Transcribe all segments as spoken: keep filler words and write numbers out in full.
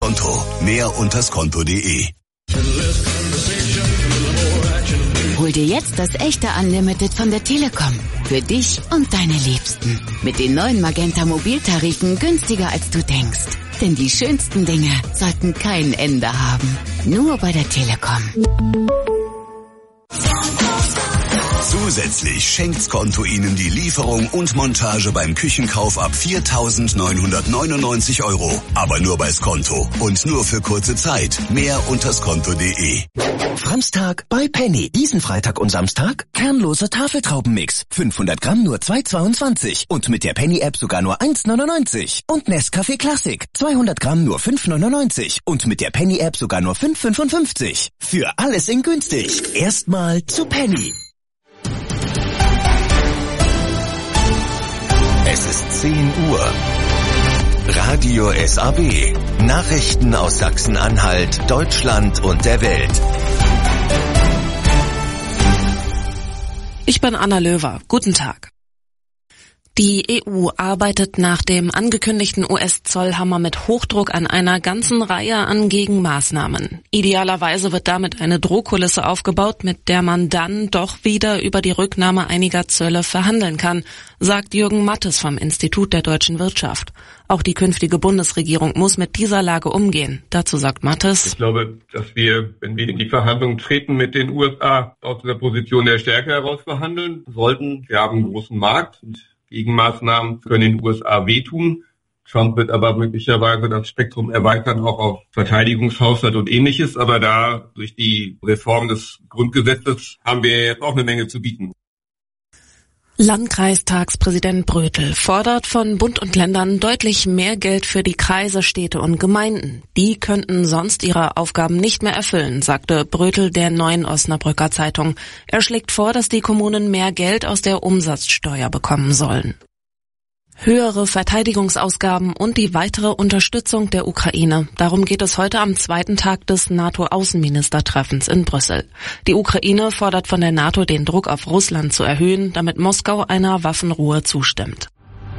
Konto. Mehr unters Konto punkt de. Hol dir jetzt das echte Unlimited von der Telekom. Für dich und deine Liebsten. Mit den neuen Magenta Mobiltarifen günstiger als du denkst. Denn die schönsten Dinge sollten kein Ende haben. Nur bei der Telekom. Zusätzlich schenkt Konto Ihnen die Lieferung und Montage beim Küchenkauf ab viertausendneunhundertneunundneunzig Euro. Aber nur bei Skonto und nur für kurze Zeit. Mehr unters Konto punkt de. Franztag bei Penny. Diesen Freitag und Samstag kernloser Tafeltraubenmix. fünfhundert Gramm nur zwei Euro zweiundzwanzig. Und mit der Penny-App sogar nur eins Euro neunundneunzig. Und Nescafé Classic. zweihundert Gramm nur fünf Euro neunundneunzig. Und mit der Penny-App sogar nur fünf Euro fünfundfünfzig. Für alles in günstig. Erstmal zu Penny. Es ist zehn Uhr. Radio S A B. Nachrichten aus Sachsen-Anhalt, Deutschland und der Welt. Ich bin Anna Löwer. Guten Tag. Die E U arbeitet nach dem angekündigten U S-Zollhammer mit Hochdruck an einer ganzen Reihe an Gegenmaßnahmen. Idealerweise wird damit eine Drohkulisse aufgebaut, mit der man dann doch wieder über die Rücknahme einiger Zölle verhandeln kann, sagt Jürgen Mattes vom Institut der deutschen Wirtschaft. Auch die künftige Bundesregierung muss mit dieser Lage umgehen. Dazu sagt Mattes: Ich glaube, dass wir, wenn wir in die Verhandlungen treten mit den U S A, aus der Position der Stärke heraus verhandeln sollten. Wir haben einen großen Markt und Gegenmaßnahmen können den U S A wehtun. Trump wird aber möglicherweise das Spektrum erweitern, auch auf Verteidigungshaushalt und Ähnliches. Aber da durch die Reform des Grundgesetzes haben wir jetzt auch eine Menge zu bieten. Landkreistagspräsident Brötel fordert von Bund und Ländern deutlich mehr Geld für die Kreise, Städte und Gemeinden. Die könnten sonst ihre Aufgaben nicht mehr erfüllen, sagte Brötel der Neuen Osnabrücker Zeitung. Er schlägt vor, dass die Kommunen mehr Geld aus der Umsatzsteuer bekommen sollen. Höhere Verteidigungsausgaben und die weitere Unterstützung der Ukraine. Darum geht es heute am zweiten Tag des NATO-Außenministertreffens in Brüssel. Die Ukraine fordert von der NATO, den Druck auf Russland zu erhöhen, damit Moskau einer Waffenruhe zustimmt.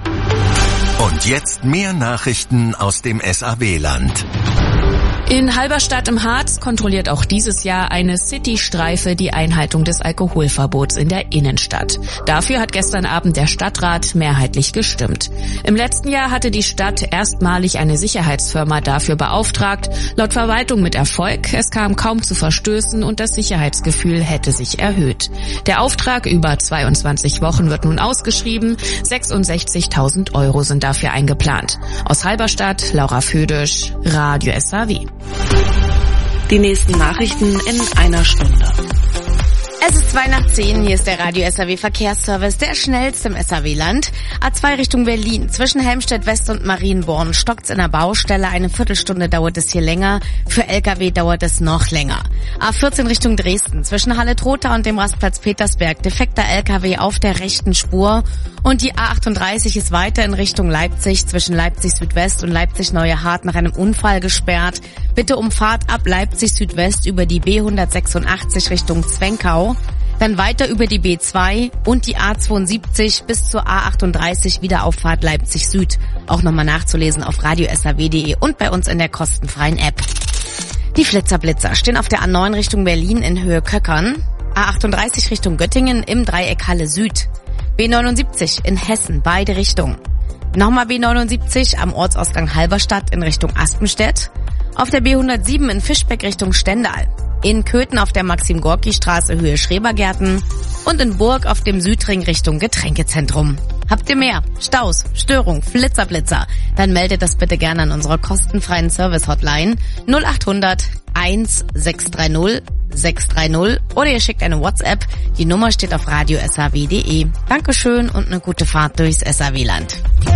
Und jetzt mehr Nachrichten aus dem S A B-Land. In Halberstadt im Harz kontrolliert auch dieses Jahr eine City-Streife die Einhaltung des Alkoholverbots in der Innenstadt. Dafür hat gestern Abend der Stadtrat mehrheitlich gestimmt. Im letzten Jahr hatte die Stadt erstmalig eine Sicherheitsfirma dafür beauftragt. Laut Verwaltung mit Erfolg. Es kam kaum zu Verstößen und das Sicherheitsgefühl hätte sich erhöht. Der Auftrag über zweiundzwanzig Wochen wird nun ausgeschrieben. sechsundsechzigtausend Euro sind dafür eingeplant. Aus Halberstadt, Laura Födisch, Radio S A W. Die nächsten Nachrichten in einer Stunde. Es ist zwei nach zehn, hier ist der Radio S A W Verkehrsservice, der schnellste im S A W-Land. A zwei Richtung Berlin, zwischen Helmstedt West und Marienborn stockt's in der Baustelle, eine Viertelstunde dauert es hier länger, für L K W dauert es noch länger. A vierzehn Richtung Dresden, zwischen Halle-Trotha und dem Rastplatz Petersberg, defekter L K W auf der rechten Spur. Und die A achtunddreißig ist weiter in Richtung Leipzig, zwischen Leipzig Südwest und Leipzig Neue Hart nach einem Unfall gesperrt. Bitte um Fahrt ab Leipzig Südwest über die B hundertsechsundachtzig Richtung Zwenkau. Dann weiter über die B zwei und die A zweiundsiebzig bis zur A achtunddreißig Wiederauffahrt Leipzig Süd. Auch nochmal nachzulesen auf radio s a w punkt de und bei uns in der kostenfreien App. Die Flitzerblitzer stehen auf der A neun Richtung Berlin in Höhe Köckern, A achtunddreißig Richtung Göttingen im Dreieck Halle Süd, B neunundsiebzig in Hessen, beide Richtungen. Nochmal B neunundsiebzig am Ortsausgang Halberstadt in Richtung Aspenstedt, auf der B hundertsieben in Fischbeck Richtung Stendal, in Köthen auf der Maxim-Gorki-Straße Höhe Schrebergärten und in Burg auf dem Südring Richtung Getränkezentrum. Habt ihr mehr Staus, Störung, Flitzerblitzer? Dann meldet das bitte gerne an unserer kostenfreien Service-Hotline null achthundert eintausendsechshundertdreißig sechshundertdreißig oder ihr schickt eine WhatsApp. Die Nummer steht auf radio s a w punkt de. Dankeschön und eine gute Fahrt durchs S A W-Land.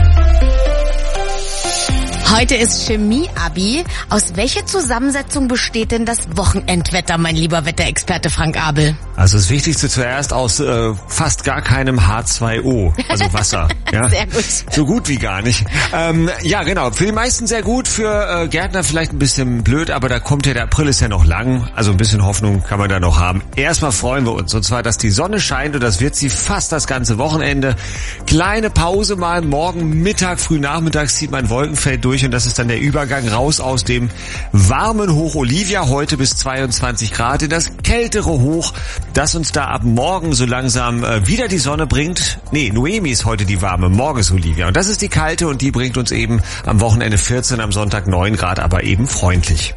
Heute ist Chemie-Abi. Aus welcher Zusammensetzung besteht denn das Wochenendwetter, mein lieber Wetterexperte Frank Abel? Also das Wichtigste zuerst aus äh, fast gar keinem H zwei O, also Wasser. Ja? Sehr gut. So gut wie gar nicht. Ähm, ja, genau. Für die meisten sehr gut, für äh, Gärtner vielleicht ein bisschen blöd, aber da kommt ja, der April ist ja noch lang, also ein bisschen Hoffnung kann man da noch haben. Erstmal freuen wir uns, und zwar, dass die Sonne scheint, und das wird sie fast das ganze Wochenende. Kleine Pause mal, morgen Mittag, früh nachmittags zieht mein Wolkenfeld durch und das ist dann der Übergang raus aus dem warmen Hoch Olivia, heute bis zweiundzwanzig Grad, in das kältere Hoch, das uns da ab morgen so langsam äh, wieder die Sonne bringt. Nee, Noemi ist heute die warme, morgen ist Olivia und das ist die kalte und die bringt uns eben am Wochenende vierzehn, am Sonntag neun Grad, aber eben freundlich.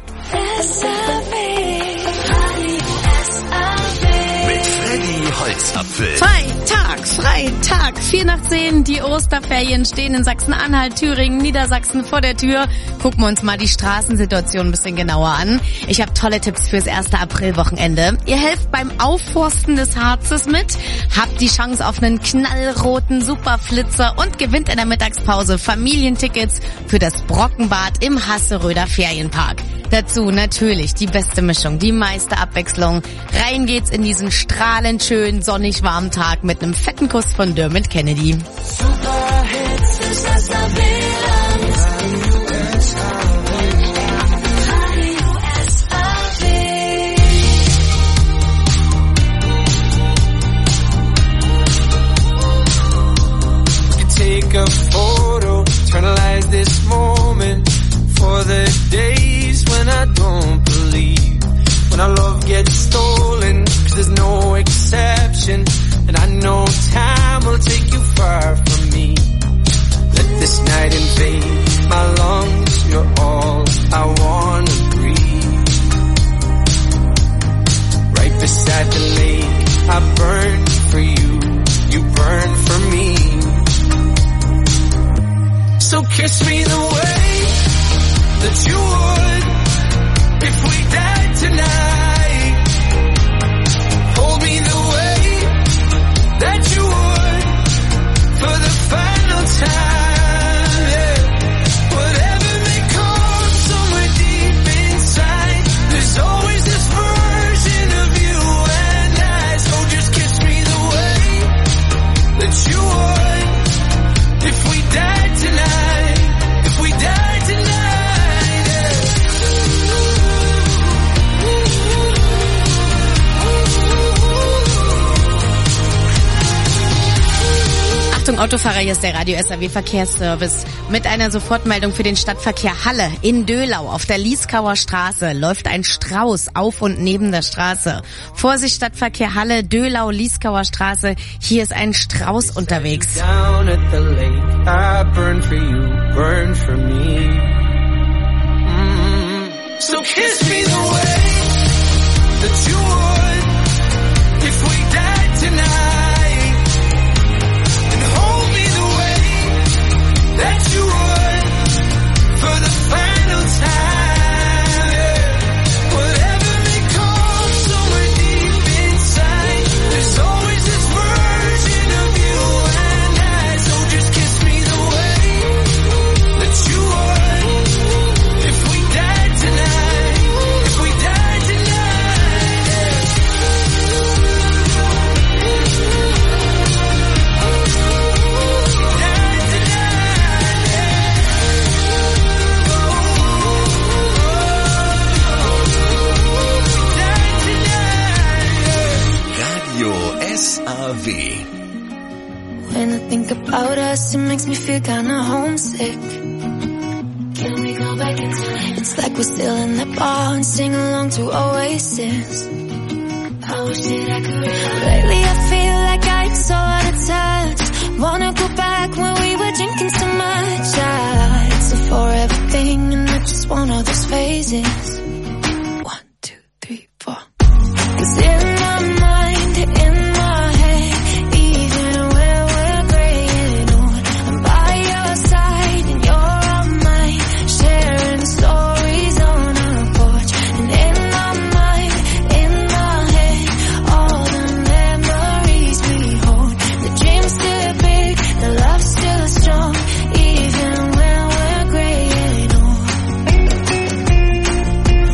Holzapfel. Freitag, Freitag, vier nach zehn, die Osterferien stehen in Sachsen-Anhalt, Thüringen, Niedersachsen vor der Tür. Gucken wir uns mal die Straßensituation ein bisschen genauer an. Ich habe tolle Tipps fürs erste Aprilwochenende. Ihr helft beim Aufforsten des Harzes mit, habt die Chance auf einen knallroten Superflitzer und gewinnt in der Mittagspause Familientickets für das Brockenbad im Hasseröder Ferienpark. Dazu natürlich die beste Mischung, die meiste Abwechslung. Rein geht's in diesen strahlend schönen, sonnig warmen Tag mit einem fetten Kuss von Dermot Kennedy. Take a photo, internalize this moment for the days when I don't believe, when our love gets stolen, 'cause there's no exception, and I know time will take you far from me. Let this night invade my lungs, you're all I wanna breathe. Right beside the lake, I burn for you, you burn for me. So kiss me the way that you would if we died tonight. Hold me the way that you would for the final time. Yeah. Whatever may come somewhere deep inside, there's always this version of you and I. So just kiss me the way that you would if we died tonight. If we died tonight. Yeah. Achtung Autofahrer, hier ist der Radio S A W Verkehrsservice mit einer Sofortmeldung für den Stadtverkehr Halle. In Döhlau auf der Lieskauer Straße läuft ein Strauß auf und neben der Straße. Vorsicht, Stadtverkehr Halle, Döhlau, Lieskauer Straße, hier ist ein Strauß unterwegs. Down at the lake, I burn for you, burn for me. Mm-hmm. So kiss me the way that you would if we died tonight, and hold me the way that you would for the final time. Yeah. Whatever may come somewhere deep inside, there's always this version of you and I. So just kiss me the way that you would if we died tonight, if we died tonight. Yeah. Died tonight. Radio S A W. When I think about us, it makes me feel kinda homesick. Can we go back in time? It's like we're still in that bar and sing along to Oasis. I wish that I could. Lately I feel like I'm so out of touch. Wanna go back when we were drinking so much. Yeah, it's a forever thing and I just want all those phases. One, two, three, four. 'Cause in my mind, in my head, even when we're graying old, I'm by your side and you're on mine, sharing stories on our porch. And in my mind, in my head, all the memories we hold. The dream's still big, the love's still strong, even when we're graying old.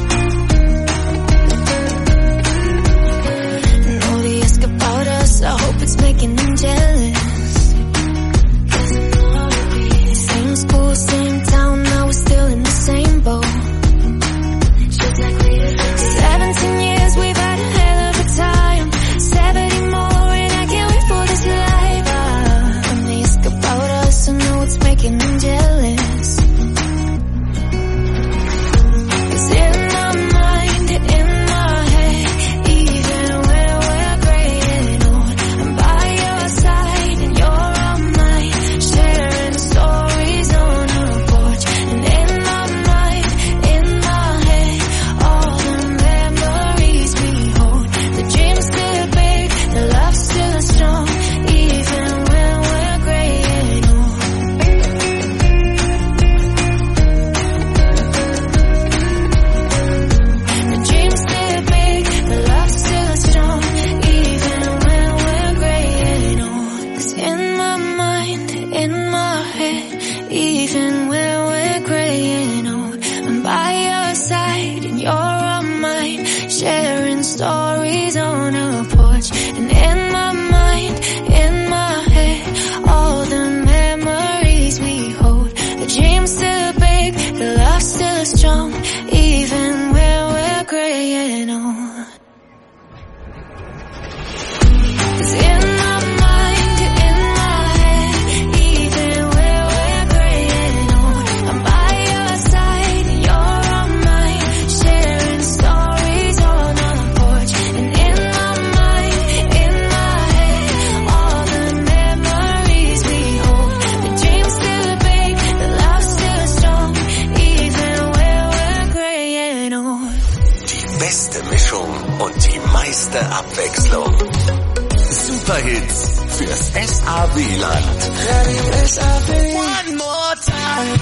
beste Abwechslung. Superhits fürs S A W-Land. Radio S A W. One more time.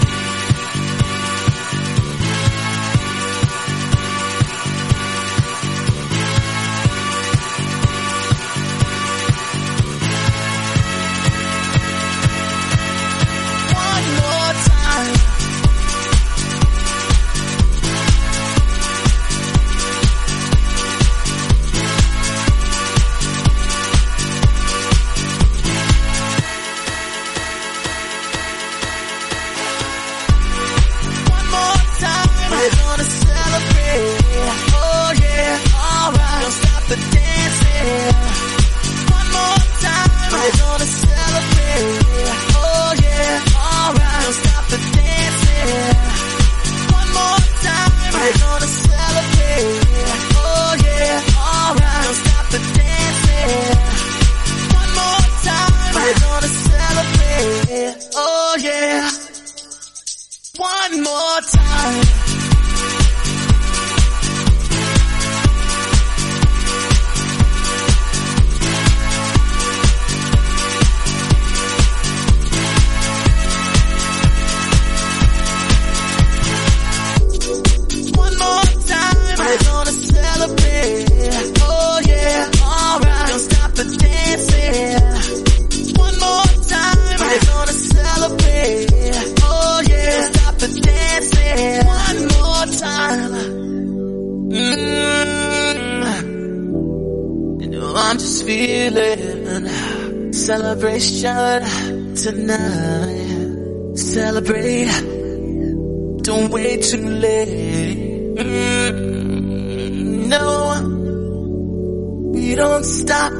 Celebration tonight. Celebrate. Don't wait too late. Mm, no, we don't stop.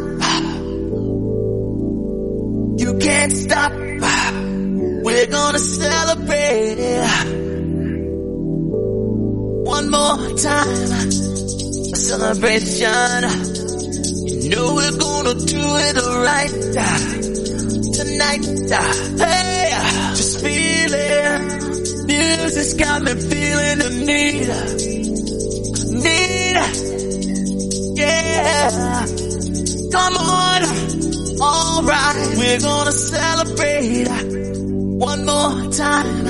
You can't stop. We're gonna celebrate. One more time. A celebration. You know we're gonna do it right tonight. Hey, just feel it. Music's got me feeling the need. Need. Yeah. Come on. Alright. We're gonna celebrate one more time.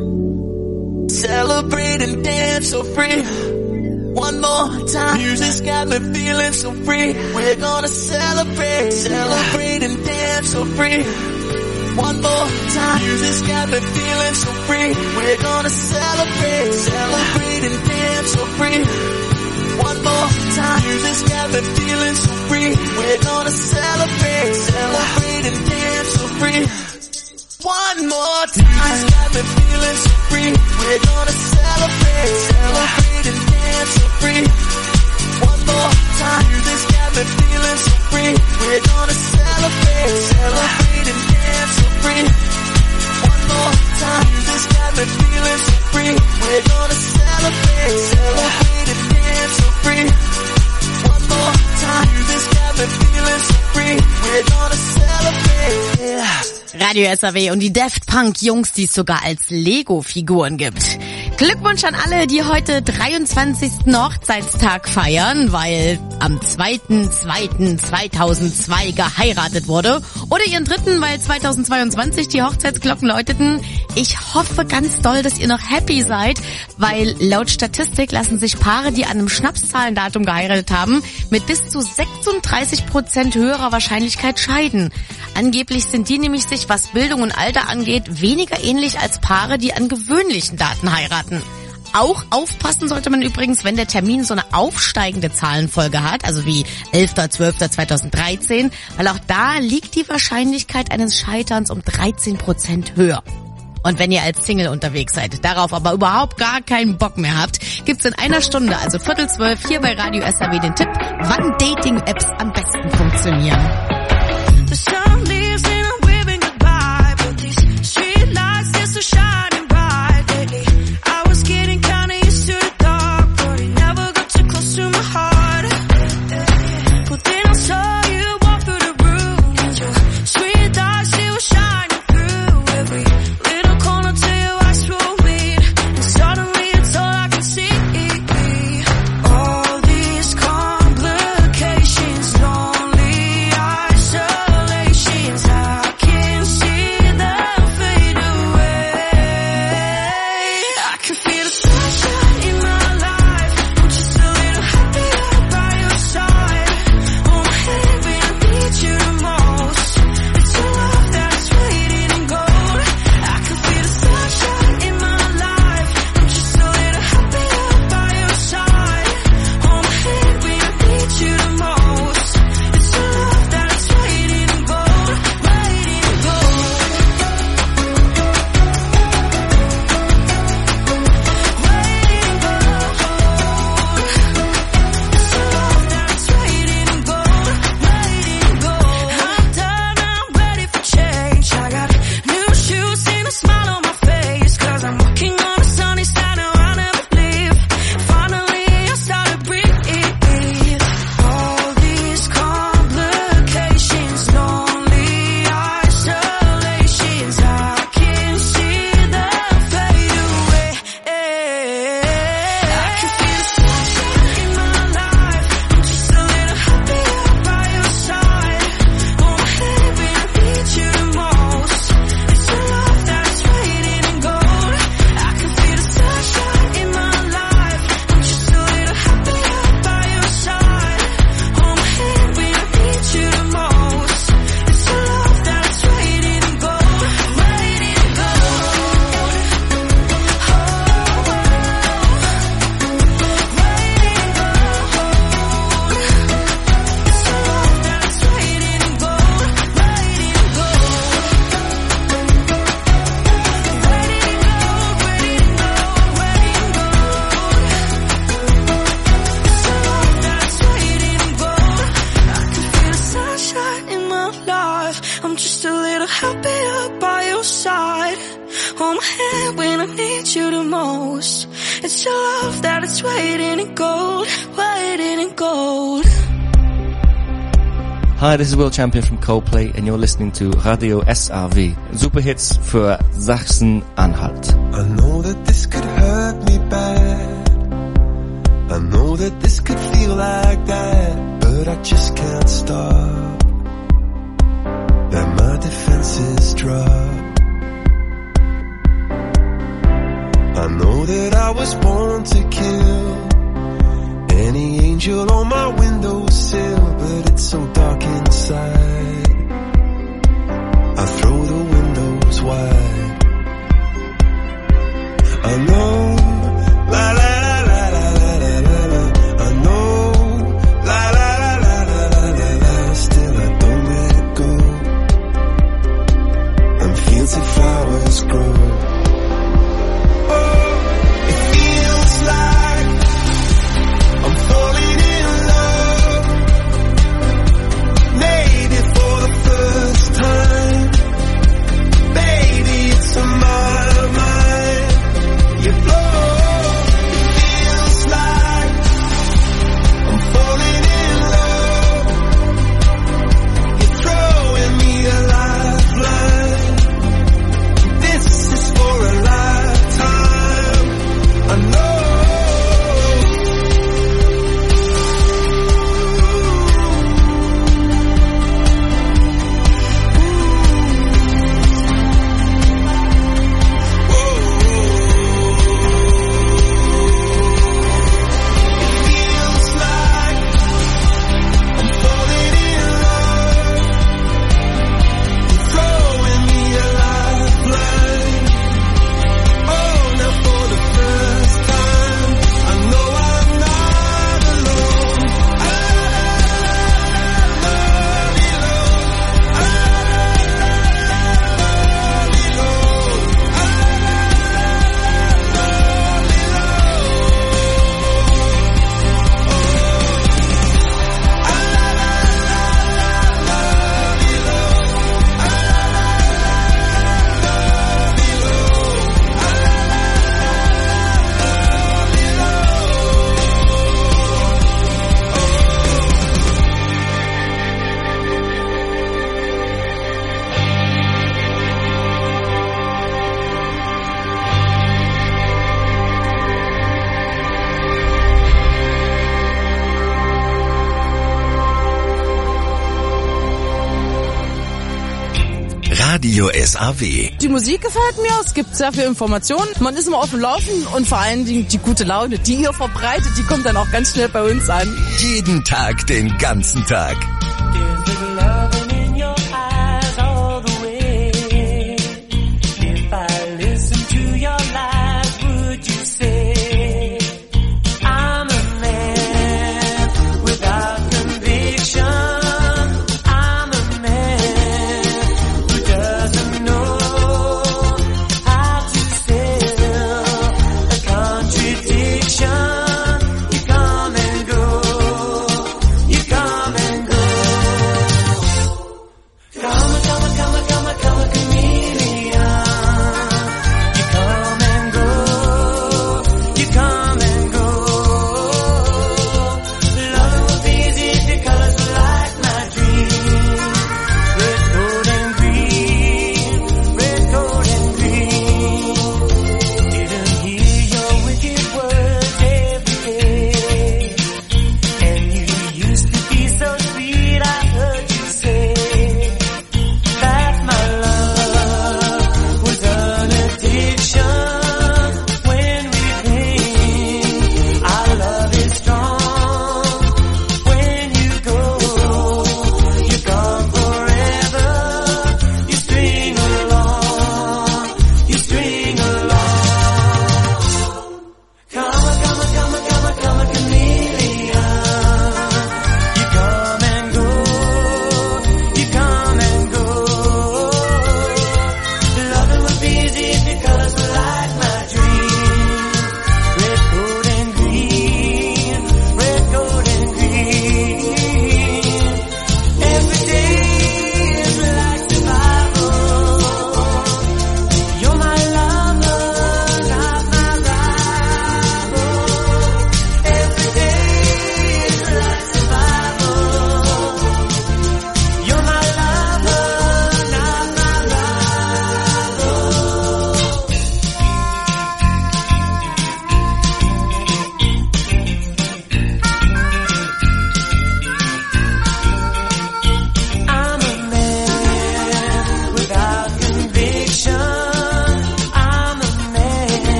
Celebrate and dance so free. One more time. Music's got me feeling so free. We're gonna celebrate. Celebrate and dance so free. One more time. Music's got me feeling so free. We're gonna celebrate. Celebrate and dance so free. One more time. Music's got me feeling so free. We're gonna celebrate. Celebrate and dance so free. One more time. Music's got me feeling so free. We're gonna celebrate. Celebrate and dance so free. One more time. Music's got me feeling so free. We're gonna celebrate. Celebrate and dance so free. One more time. Music's got me feeling so free. We're gonna celebrate. Celebrate and dance so free. One more time. Music's got me feeling so free. We're gonna celebrate. Radio S A W und die Daft Punk Jungs, die es sogar als Lego-Figuren gibt. Glückwunsch an alle, die heute dreiundzwanzigsten Hochzeitstag feiern, weil am zweiten zweiten zweitausendzwei geheiratet wurde. Oder ihren dritten, weil zweitausendzweiundzwanzig die Hochzeitsglocken läuteten. Ich hoffe ganz doll, dass ihr noch happy seid, weil laut Statistik lassen sich Paare, die an einem Schnapszahlendatum geheiratet haben, mit bis zu sechsunddreißig Prozent höherer Wahrscheinlichkeit scheiden. Angeblich sind die nämlich sich, was Bildung und Alter angeht, weniger ähnlich als Paare, die an gewöhnlichen Daten heiraten. Auch aufpassen sollte man übrigens, wenn der Termin so eine aufsteigende Zahlenfolge hat, also wie elfter zwölfter zweitausenddreizehn, weil auch da liegt die Wahrscheinlichkeit eines Scheiterns um dreizehn Prozent höher. Und wenn ihr als Single unterwegs seid, darauf aber überhaupt gar keinen Bock mehr habt, gibt's in einer Stunde, also Viertel zwölf, hier bei Radio S A W den Tipp, wann Dating-Apps am besten funktionieren. The sun leaves and I'm waving goodbye, but these street lights, they're so shining bright lately. I was getting kinda used to the dark, but it never got too close to my heart. But then I saw you walk through the room, and your sweet eyes, they were shining through every little corner till your eyes roll me, and suddenly it's all I can see. All these compliments proof that it's waiting in gold, waiting in gold. Hi, this is Will Champion from Coldplay and you're listening to Radio S R W. Superhits für Sachsen-Anhalt. I know that this could hurt me bad. I know that this could feel like that, but I just can't stop. That my defenses drop. I know that I was born to kill any angel on my windowsill, but it's so dark inside. I throw the windows wide. I know, la la la la la la la la. I know, la la la la la la la la. Still I don't let it go. And fields of flowers grow. Radio S R W. Die Musik gefällt mir, es gibt sehr viel Informationen, man ist immer auf dem Laufen und vor allen Dingen die gute Laune, die ihr verbreitet, die kommt dann auch ganz schnell bei uns an. Jeden Tag, den ganzen Tag. You come and go.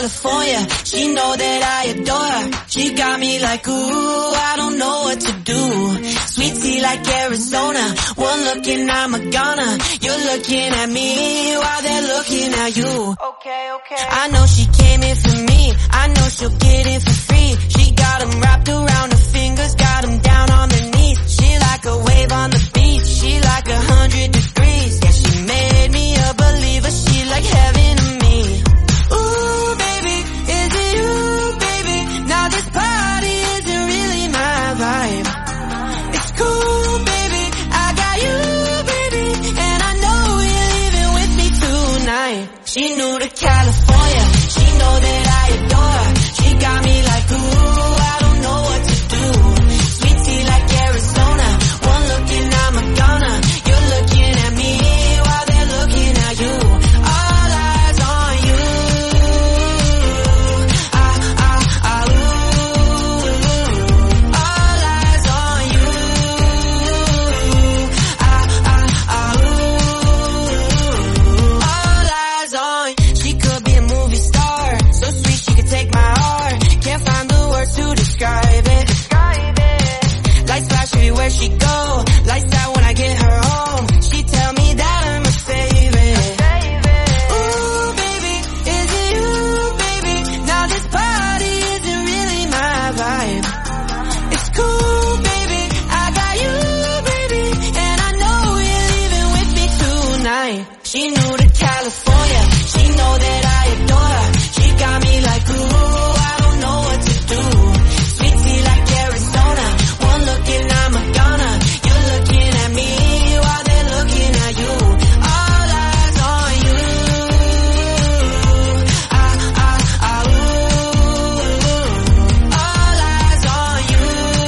California. She know that I adore her. She got me like, ooh, I don't know what to do. Sweet tea like Arizona. One look and I'm a goner. You're looking at me while they're looking at you. Okay, okay. I know she came in for me. I know she'll get it for free. She got them wrapped around her fingers, got them down on their knees. She like a wave on the beach. She like a hundred degrees. Yeah, she made me a believer. She like heaven to me. Ooh, baby, is it you, baby? Now this party isn't really my vibe. It's cool, baby, I got you, baby, and I know you're leaving with me tonight. She new to California, she know that I adore her. She got me like, ooh, I don't know what to do. Sweet tea like Arizona, one look and I'm a goner. You're looking at me while they're looking at you. All eyes on you. Ah, ah, ah, ooh. All eyes on you. Ah, ah, ah, ooh. All eyes on you. She could be a movie star, so sweet she could take my heart. Can't find the words to describe it. Describe it. Lights flash everywhere she go. Lights out when I get her home. She tell me that I'm her favorite. Ooh, baby, is it you, baby? Now this party isn't really my vibe. It's cool, baby, I got you, baby, and I know you're leaving with me tonight. She new to California, she know that I adore her. She got me like, ooh, I don't know what to do. Sweet tea like Arizona, one look and I'm a goner. You're looking at me while they're looking at you. All eyes on you. Ah, ah, ah, ooh. All eyes on you.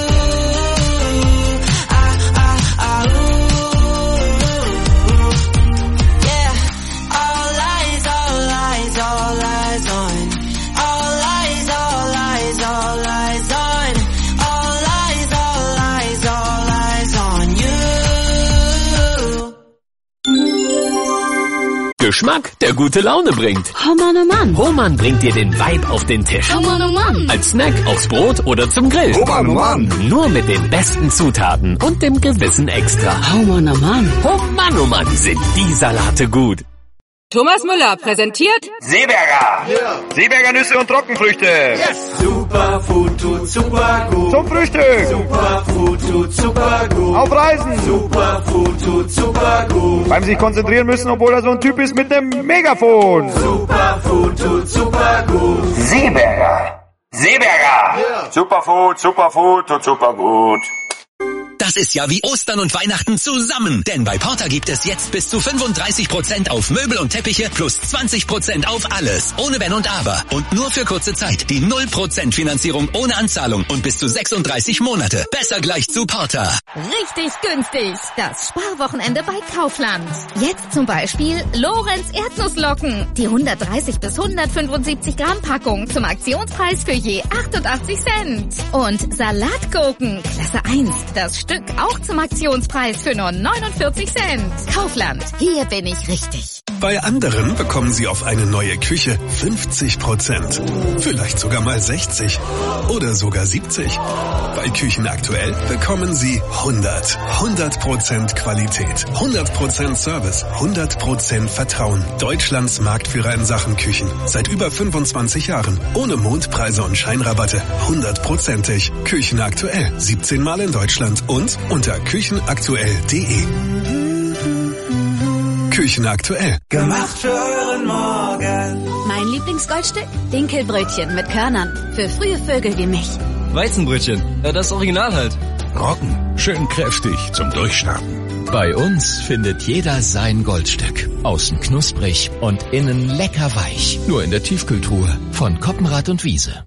Ah, ah, ah, ooh. Yeah. All eyes, all eyes, all eyes on. All eyes, all eyes, all eyes on. All eyes, all eyes, all eyes on you. Geschmack, der gute Laune bringt. Oh Mann, oh Mann. Hohmann bringt dir den Vibe auf den Tisch. Oh Mann, oh Mann. Als Snack, aufs Brot oder zum Grill. Oh Mann, oh Mann. Nur mit den besten Zutaten und dem gewissen Extra. Oh Mann, oh Mann. Oh Mann, oh Mann, sind die Salate gut. Thomas Müller präsentiert Seeberger. Yeah. Seeberger Nüsse und Trockenfrüchte. Yes. Superfood tut super gut. Zum Frühstück. Superfood tut super gut. Auf Reisen. Superfood tut super gut. Beim sich konzentrieren müssen, obwohl er so ein Typ ist mit einem Megafon. Superfood tut super gut. Seeberger. Seeberger. Yeah. Superfood, Superfood tut super gut. Das ist ja wie Ostern und Weihnachten zusammen. Denn bei Porter gibt es jetzt bis zu fünfunddreißig Prozent auf Möbel und Teppiche plus zwanzig Prozent auf alles. Ohne Wenn und Aber. Und nur für kurze Zeit. Die null Prozent Finanzierung ohne Anzahlung und bis zu sechsunddreißig Monate. Besser gleich zu Porter. Richtig günstig. Das Sparwochenende bei Kaufland. Jetzt zum Beispiel Lorenz Erdnusslocken. Die hundertdreißig bis hundertfünfundsiebzig Gramm Packung zum Aktionspreis für je achtundachtzig Cent. Und Salatgurken, Klasse eins. Das Stück auch zum Aktionspreis für nur neunundvierzig Cent. Kaufland, hier bin ich richtig. Bei anderen bekommen Sie auf eine neue Küche fünfzig Prozent. Vielleicht sogar mal sechzig oder sogar siebzig. Bei Küchen aktuell bekommen Sie hundert. hundert Prozent Qualität, hundert Prozent Service, hundert Prozent Vertrauen. Deutschlands Marktführer in Sachen Küchen. Seit über fünfundzwanzig Jahren. Ohne Mondpreise und Scheinrabatte. hundertprozentig. Küchen aktuell. siebzehn Mal in Deutschland und unter küchenaktuell punkt de. Küchen aktuell. Gemacht für euren Morgen. Mein Lieblingsgoldstück? Dinkelbrötchen mit Körnern. Für frühe Vögel wie mich. Weizenbrötchen. Ja, das Original halt. Roggen. Schön kräftig zum Durchstarten. Bei uns findet jeder sein Goldstück. Außen knusprig und innen lecker weich. Nur in der Tiefkühltruhe von Koppenrad und Wiese.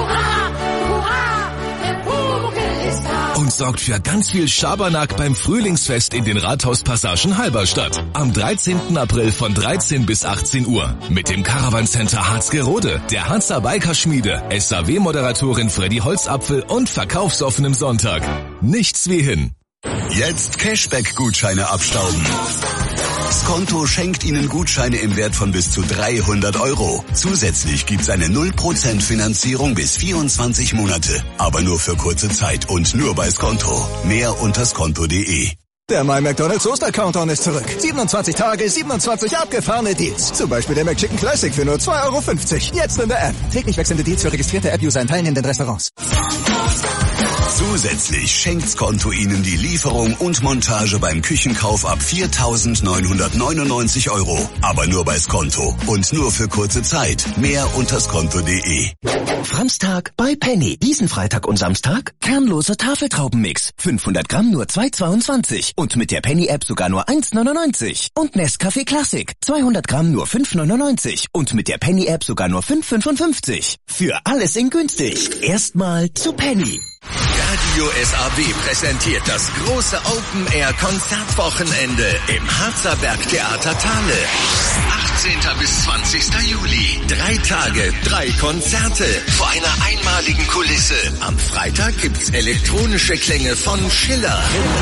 Und sorgt für ganz viel Schabernack beim Frühlingsfest in den Rathauspassagen Halberstadt. Am dreizehnten April von dreizehn bis achtzehn Uhr. Mit dem Caravan Center Harzgerode, der Harzer Bikerschmiede, S A W-Moderatorin Freddy Holzapfel und verkaufsoffenem Sonntag. Nichts wie hin. Jetzt Cashback-Gutscheine abstauben. Skonto schenkt Ihnen Gutscheine im Wert von bis zu dreihundert Euro. Zusätzlich gibt's eine null Prozent Finanzierung bis vierundzwanzig Monate. Aber nur für kurze Zeit und nur bei Skonto. Mehr unter skonto punkt de. Der My McDonald's Oster-Countdown ist zurück. siebenundzwanzig Tage, siebenundzwanzig abgefahrene Deals. Zum Beispiel der McChicken Classic für nur zwei Euro fünfzig. Jetzt in der App. Täglich wechselnde Deals für registrierte App-User in teilnehmenden Restaurants. Zusätzlich schenkt Skonto Ihnen die Lieferung und Montage beim Küchenkauf ab viertausendneunhundertneunundneunzig Euro. Aber nur bei Skonto und nur für kurze Zeit. Mehr unter skonto punkt de. Franztag bei Penny. Diesen Freitag und Samstag kernlose Tafeltraubenmix. fünfhundert Gramm nur zwei Euro zweiundzwanzig. Und mit der Penny-App sogar nur eins Euro neunundneunzig. Und Nescafé Classic. zweihundert Gramm nur fünf Euro neunundneunzig. Und mit der Penny-App sogar nur fünf Euro fünfundfünfzig. Für alles in günstig. Erstmal zu Penny. Radio S A W präsentiert das große Open-Air-Konzertwochenende im Harzer Bergtheater Thale. achtzehnten bis zwanzigsten Juli. Drei Tage, drei Konzerte vor einer einmaligen Kulisse. Am Freitag gibt's elektronische Klänge von Schiller.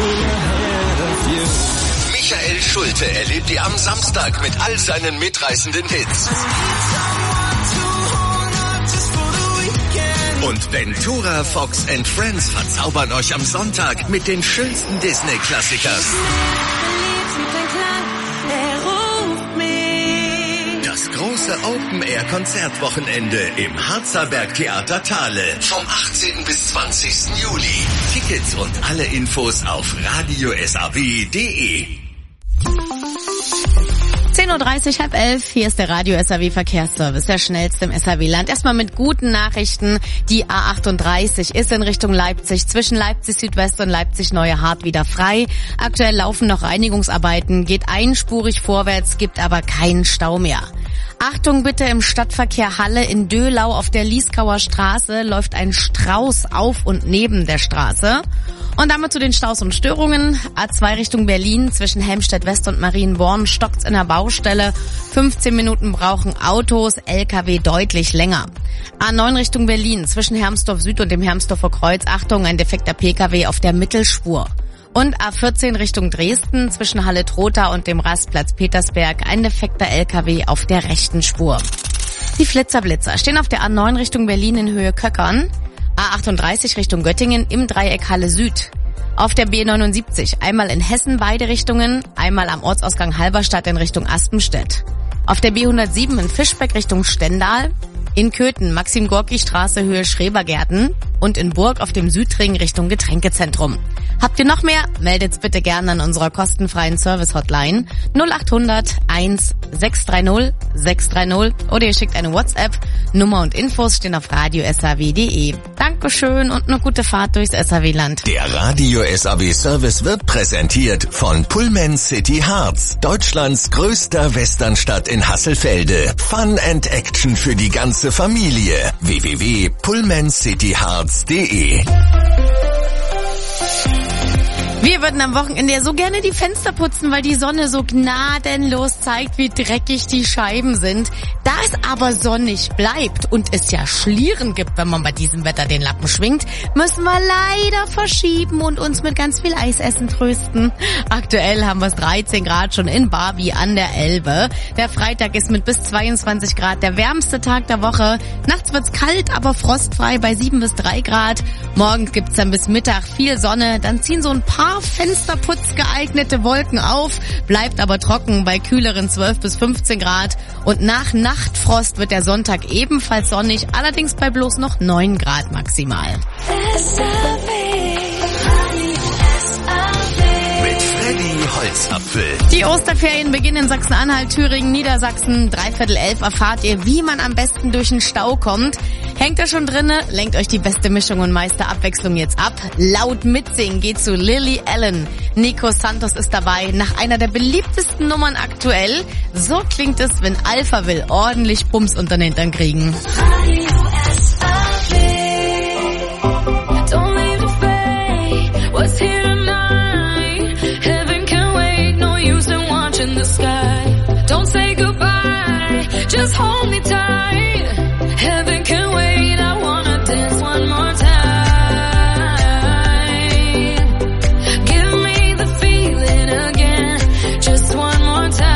Michael Schulte erlebt ihr am Samstag mit all seinen mitreißenden Hits. Und Ventura, Fox and Friends verzaubern euch am Sonntag mit den schönsten Disney-Klassikern. Das große Open-Air-Konzertwochenende im Harzer Bergtheater Thale vom achtzehnten bis zwanzigsten Juli. Tickets und alle Infos auf radio s a w punkt de. zehn Uhr dreißig, halb elf, hier ist der Radio S A W Verkehrsservice, der schnellste im S A W-Land. Erstmal mit guten Nachrichten. Die A achtunddreißig ist in Richtung Leipzig, zwischen Leipzig Südwest und Leipzig Neue Hart wieder frei. Aktuell laufen noch Reinigungsarbeiten, geht einspurig vorwärts, gibt aber keinen Stau mehr. Achtung bitte, im Stadtverkehr Halle in Döhlau auf der Lieskauer Straße läuft ein Strauß auf und neben der Straße. Und damit zu den Staus und Störungen. A zwei Richtung Berlin, zwischen Helmstedt West und Marienborn stockt's in der Baustelle. fünfzehn Minuten brauchen Autos, L K W deutlich länger. A neun Richtung Berlin, zwischen Hermsdorf Süd und dem Hermsdorfer Kreuz. Achtung, ein defekter P K W auf der Mittelspur. Und A vierzehn Richtung Dresden, zwischen Halle-Trotha und dem Rastplatz Petersberg. Ein defekter L K W auf der rechten Spur. Die Flitzerblitzer stehen auf der A neun Richtung Berlin in Höhe Köckern. A achtunddreißig Richtung Göttingen im Dreieck Halle Süd. Auf der B neunundsiebzig einmal in Hessen beide Richtungen, einmal am Ortsausgang Halberstadt in Richtung Aspenstedt. Auf der B hundertsieben in Fischbeck Richtung Stendal, in Köthen Maxim-Gorki-Straße Höhe Schrebergärten und in Burg auf dem Südring Richtung Getränkezentrum. Habt ihr noch mehr? Meldet's bitte gerne an unserer kostenfreien Service-Hotline null achthundert eins sechs drei null sechs drei null oder ihr schickt eine WhatsApp. Nummer und Infos stehen auf radio s a w punkt de. Dankeschön und eine gute Fahrt durchs S A W-Land. Der Radio S A W-Service wird präsentiert von Pullman City Harz, Deutschlands größter Westernstadt in Hasselfelde. Fun and Action für die ganze Familie. w w w punkt pullman city harz punkt de. Wir würden am Wochenende ja so gerne die Fenster putzen, weil die Sonne so gnadenlos zeigt, wie dreckig die Scheiben sind. Da es aber sonnig bleibt und es ja Schlieren gibt, wenn man bei diesem Wetter den Lappen schwingt, müssen wir leider verschieben und uns mit ganz viel Eisessen trösten. Aktuell haben wir es dreizehn Grad schon in Barbie an der Elbe. Der Freitag ist mit bis zweiundzwanzig Grad der wärmste Tag der Woche. Nachts wird's kalt, aber frostfrei bei sieben bis drei Grad. Morgen gibt's dann bis Mittag viel Sonne, dann ziehen so ein paar Fensterputz geeignete Wolken auf, bleibt aber trocken bei kühleren zwölf bis fünfzehn Grad und nach Nachtfrost wird der Sonntag ebenfalls sonnig, allerdings bei bloß noch neun Grad maximal. Holzapfel. Die Osterferien beginnen in Sachsen-Anhalt, Thüringen, Niedersachsen. Dreiviertel elf erfahrt ihr, wie man am besten durch den Stau kommt. Hängt ihr schon drinne? Lenkt euch die beste Mischung und meiste Abwechslung jetzt ab. Laut mitsingen geht zu Lily Allen. Nico Santos ist dabei, nach einer der beliebtesten Nummern aktuell. So klingt es, wenn Alpha will ordentlich Bums unter den Hintern kriegen. Don't leave the fade. What's here tonight? Heaven can wait. No use in watching the sky. Don't say goodbye. Just hold me tight. Heaven can wait. I wanna dance one more time. Give me the feeling again. Just one more time.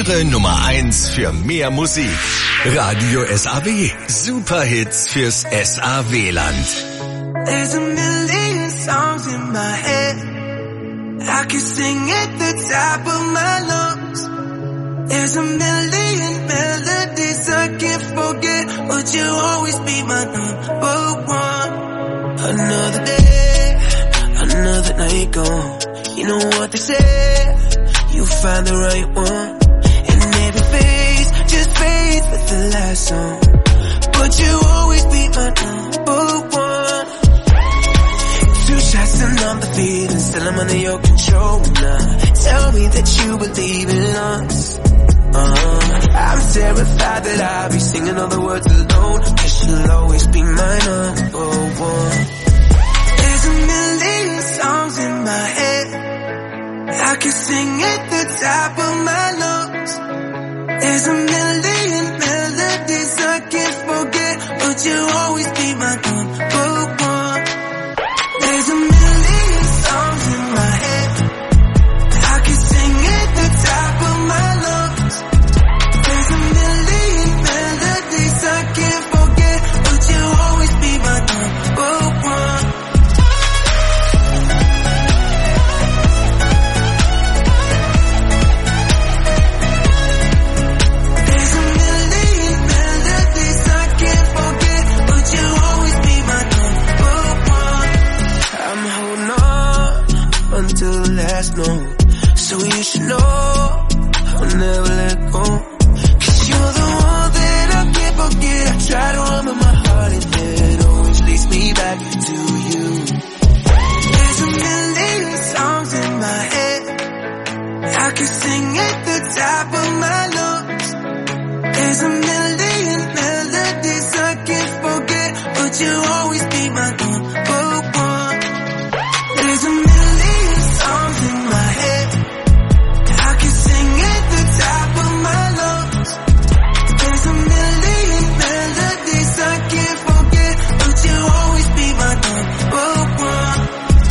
Eure Nummer eins für mehr Musik. Radio S A W. Superhits fürs S A W-Land. There's a million songs in my head. I can sing at the top of my lungs. There's a million melodies I can't forget, but you'll always be my number one. Another day, another night gone. You know what they say, you find the right one. And every phase just fades with the last song, but you'll always be my number one. Two shots and I'm the feeling, still I'm under your control now. Tell me that you believe in us. Uh, I'm terrified that I'll be singing all the words alone, cause you'll always be my number one. There's a million songs in my head. I can sing at the top of my lungs. There's a million melodies I can't forget, but you'll always be my number one. There's a million songs in my head. I can sing at the top of my lungs. There's a million melodies I can't forget, but you'll always be my number one. There's a million melodies I can't forget, but you'll always be my number one. I'm holding on until the last note, so you should know I'll never let go. You're the one that I can't forget. I try to run, but my heart and head always leads me back to you. There's a million songs in my head. I can sing at the top of my lungs. There's a million melodies I can't forget, but you'll always be my number one. There's a million songs in my head. I can sing at the top of my lungs. There's a million melodies I can't forget, but you'll always be my number one.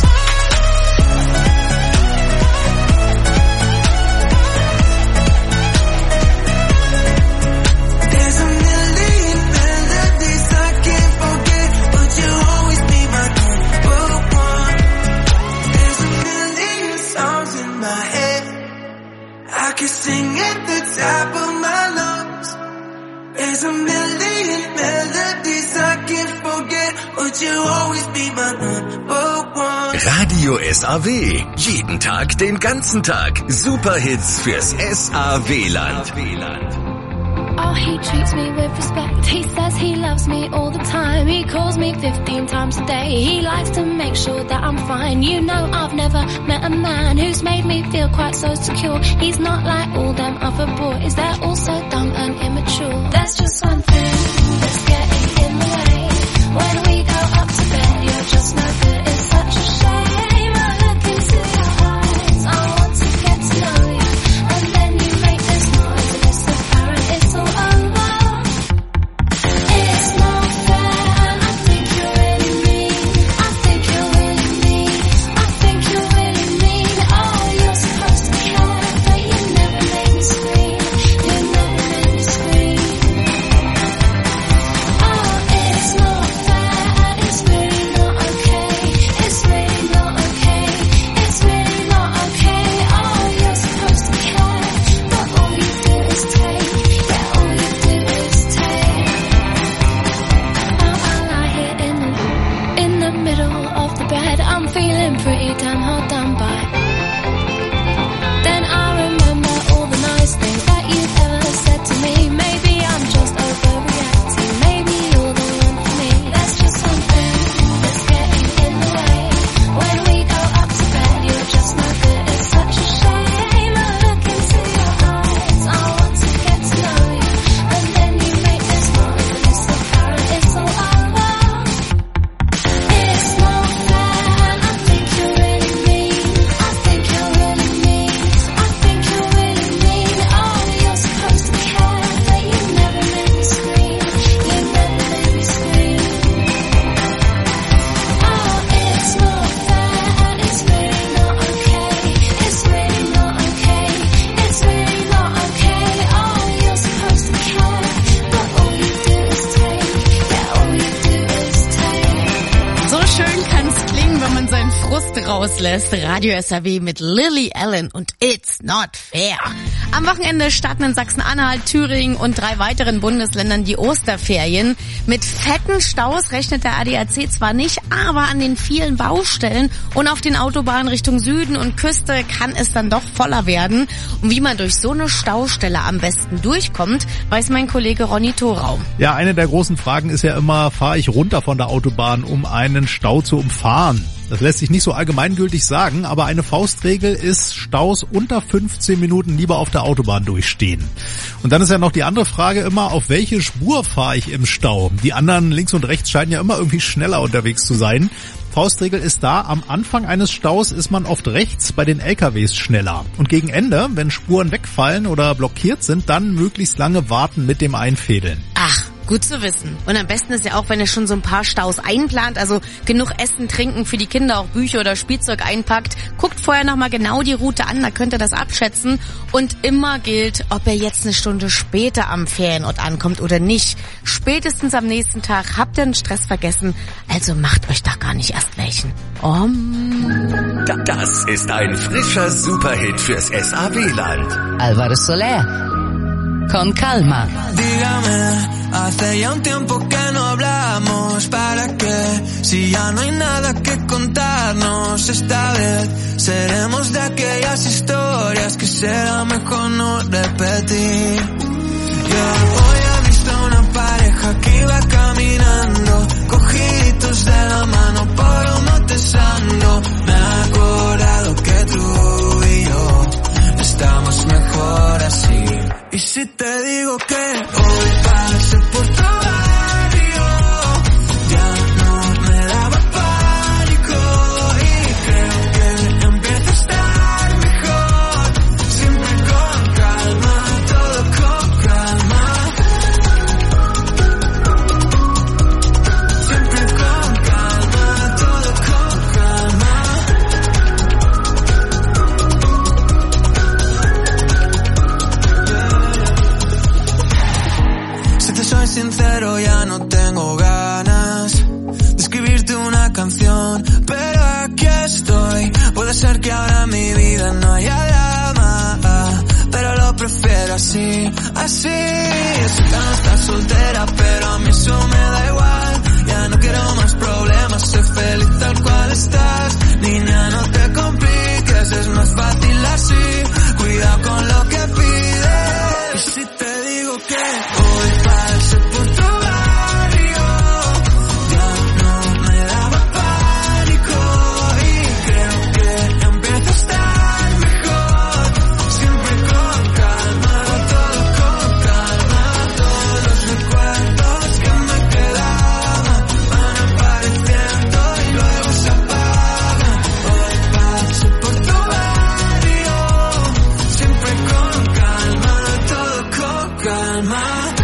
There's a million melodies I can't forget, but you'll always be my number one. There's a million songs in my head. I can sing at the top of my lungs. There's a million melodies I can't forget, but you'll always be my number one. Radio S A W. Jeden Tag, den ganzen Tag. Superhits fürs S A W-Land. Oh, he treats me with respect. He says he loves me all the time. He calls me fifteen times a day. He likes to make sure that I'm fine. You know, I've never met a man who's made me feel quite so secure. He's not like all them other boys. They're all so dumb and immature. There's just one thing that's getting in the way. When we go up to bed, you're just no good. It's such a shame. I look into your eyes. I want to get to know you. And then you make this noise and it's apparent it's all over. It's not fair and I think you're really mean. I think you're really mean. I think you're really mean. Oh, you're supposed to care, but you never made me scream. You never made me scream. rauslässt. Radio S R W mit Lily Allen und It's Not Fair. Am Wochenende starten in Sachsen-Anhalt, Thüringen und drei weiteren Bundesländern die Osterferien. Mit fetten Staus rechnet der A D A C zwar nicht, aber an den vielen Baustellen und auf den Autobahnen Richtung Süden und Küste kann es dann doch voller werden. Und wie man durch so eine Staustelle am besten durchkommt, weiß mein Kollege Ronny Thorau. Ja, eine der großen Fragen ist ja immer, fahre ich runter von der Autobahn, um einen Stau zu umfahren? Das lässt sich nicht so allgemeingültig sagen, aber eine Faustregel ist, Staus unter fünfzehn Minuten lieber auf der Autobahn durchstehen. Und dann ist ja noch die andere Frage immer, auf welche Spur fahre ich im Stau? Die anderen links und rechts scheinen ja immer irgendwie schneller unterwegs zu sein. Faustregel ist da, am Anfang eines Staus ist man oft rechts bei den L K Ws schneller. Und gegen Ende, wenn Spuren wegfallen oder blockiert sind, dann möglichst lange warten mit dem Einfädeln. Ach, gut zu wissen. Und am besten ist ja auch, wenn ihr schon so ein paar Staus einplant, also genug Essen, Trinken für die Kinder, auch Bücher oder Spielzeug einpackt. Guckt vorher nochmal genau die Route an, da könnt ihr das abschätzen. Und immer gilt, ob ihr jetzt eine Stunde später am Ferienort ankommt oder nicht. Spätestens am nächsten Tag habt ihr den Stress vergessen, also macht euch da gar nicht erst welchen. Om. Das ist ein frischer Superhit fürs S A W-Land. Álvaro Soler. Con calma. Dígame, hace ya un tiempo que no hablamos. ¿Para qué? Si ya no hay nada que contarnos. Esta vez seremos de aquellas historias que será mejor no repetir. Yo hoy he visto una pareja que iba caminando, cogiditos de la mano por un monte santo. Me he acordado que tú y yo estamos mejor así. Y si te digo que hoy pasé por tu barrio, ya no me daba pánico y creo que empieza a estar mejor. Siempre con calma, todo con calma. Siempre con calma, todo con calma. Soy sincero, ya no tengo ganas de escribirte una canción, pero aquí estoy. Puede ser que ahora en mi vida no haya drama, pero lo prefiero así, así. Sé que no estás soltera, pero a mí eso me da igual. Ya no quiero más problemas, soy feliz tal cual estás. Niña, no te compliques, es más fácil así. Cuidado con lo que pides. Y si te digo que hoy pasé por tu barrio, ya no me daba pánico y creo que empieza a estar mejor. Siempre con calma, todo con calma. Todos los recuerdos que me quedaban van apareciendo y luego se apagan. Hoy pasé por tu barrio, siempre con calma, todo con calma.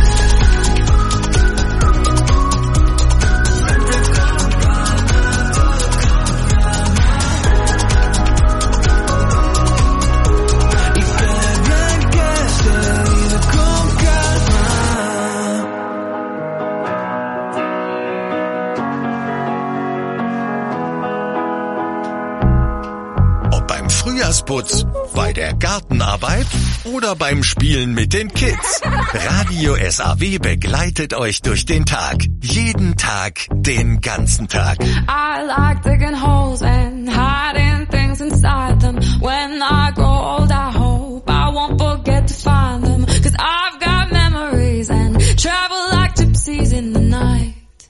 Frühjahrsputz, bei der Gartenarbeit oder beim Spielen mit den Kids. Radio S A W begleitet euch durch den Tag. Jeden Tag, den ganzen Tag. I like digging holes and hiding things inside them. When I grow old, I hope I won't forget to find them. 'Cause I've got memories and travel like gypsies in the night.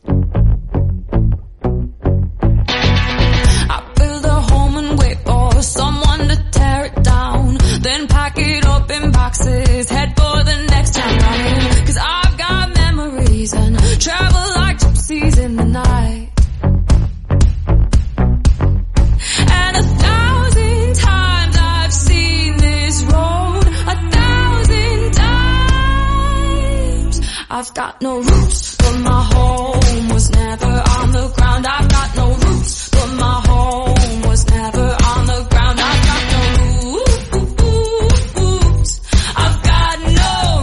I build a home and wait for someone to tear it down, then pack it up in boxes, head for the next town running. 'Cause I've got memories and travel like gypsies in the night. And a thousand times I've seen this road, a thousand times. I've got no roots, but my home was never on the ground. I've got no roots, but my home was never on the ground. I've got no roots. I've got no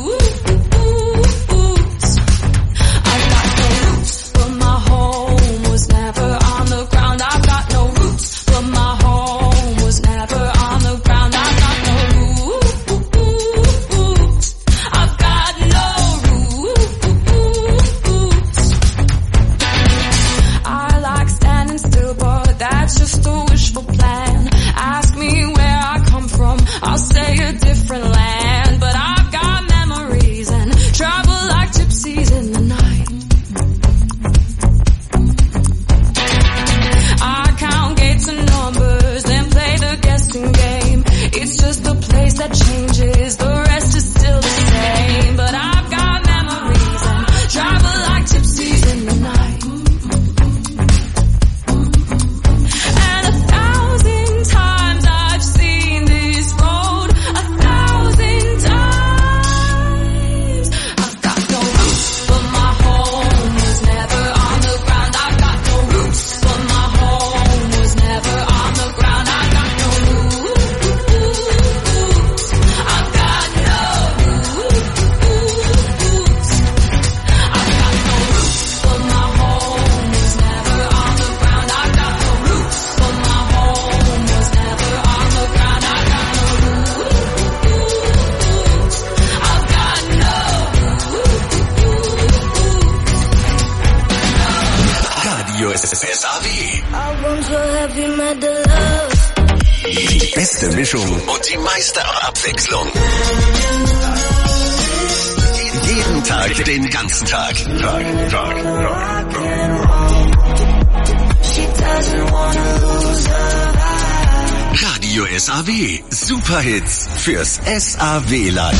roots. I've got no roots, but my home was never on the ground. I've got no roots, but S A W. I want your heavy metal love. Die beste Mischung und die meiste Abwechslung. Jeden Tag, den ganzen Tag. Tag, Tag, Tag, Tag. Radio S A W. Superhits fürs S A W-Land.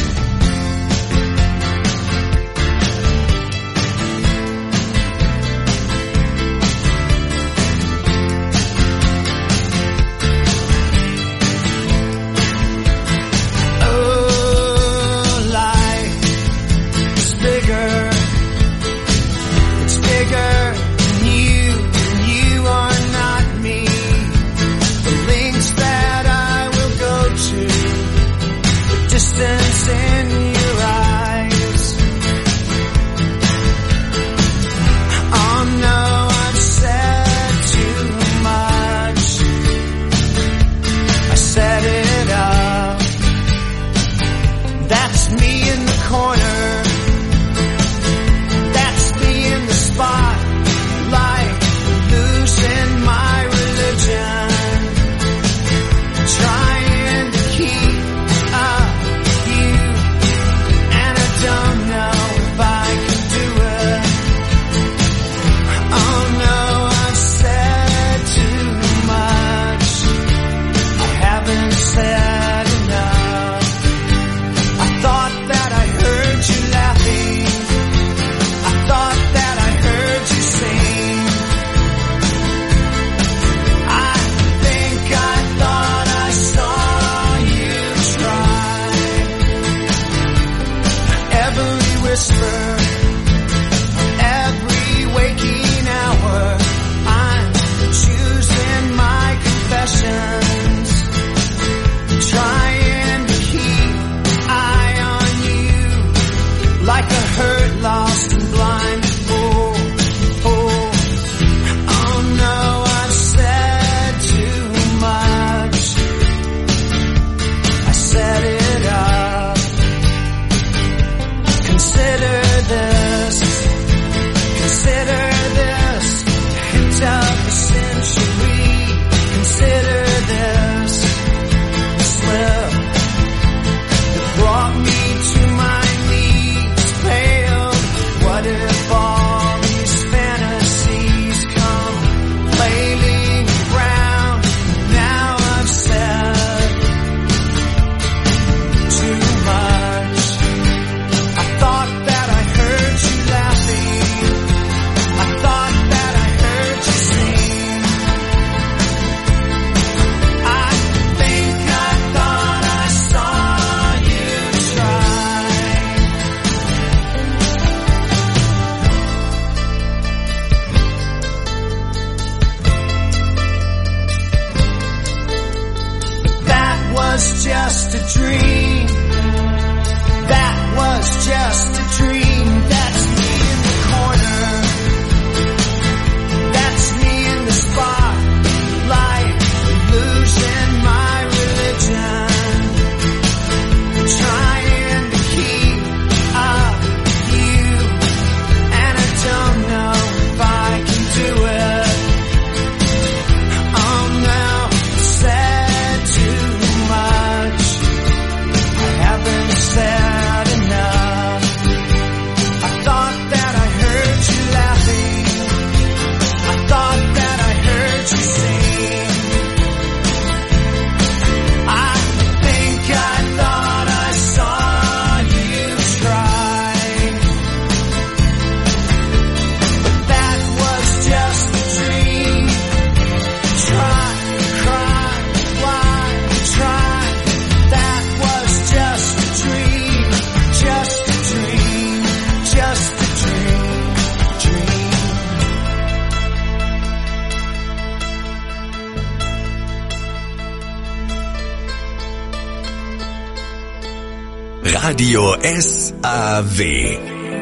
Radio S A W.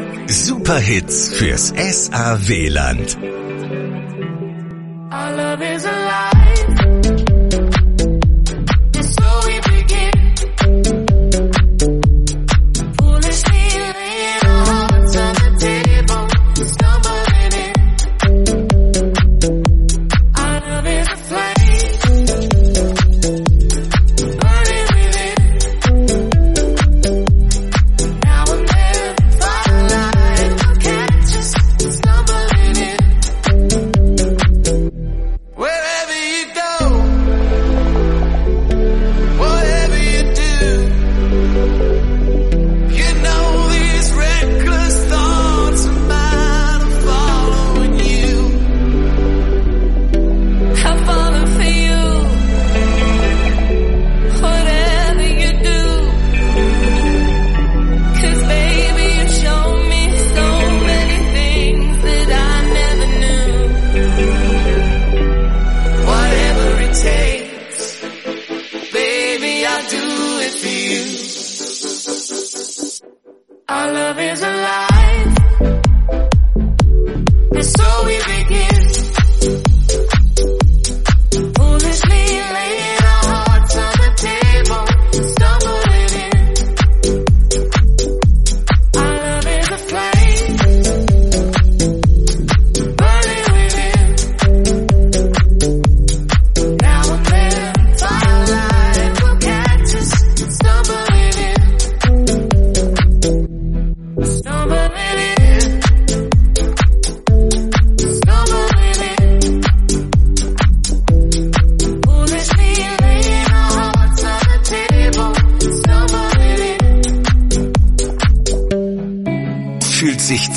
Superhits fürs S A W-Land. Our love is alive. So we begin. Foolishly laying our hearts on the table, stumbling in.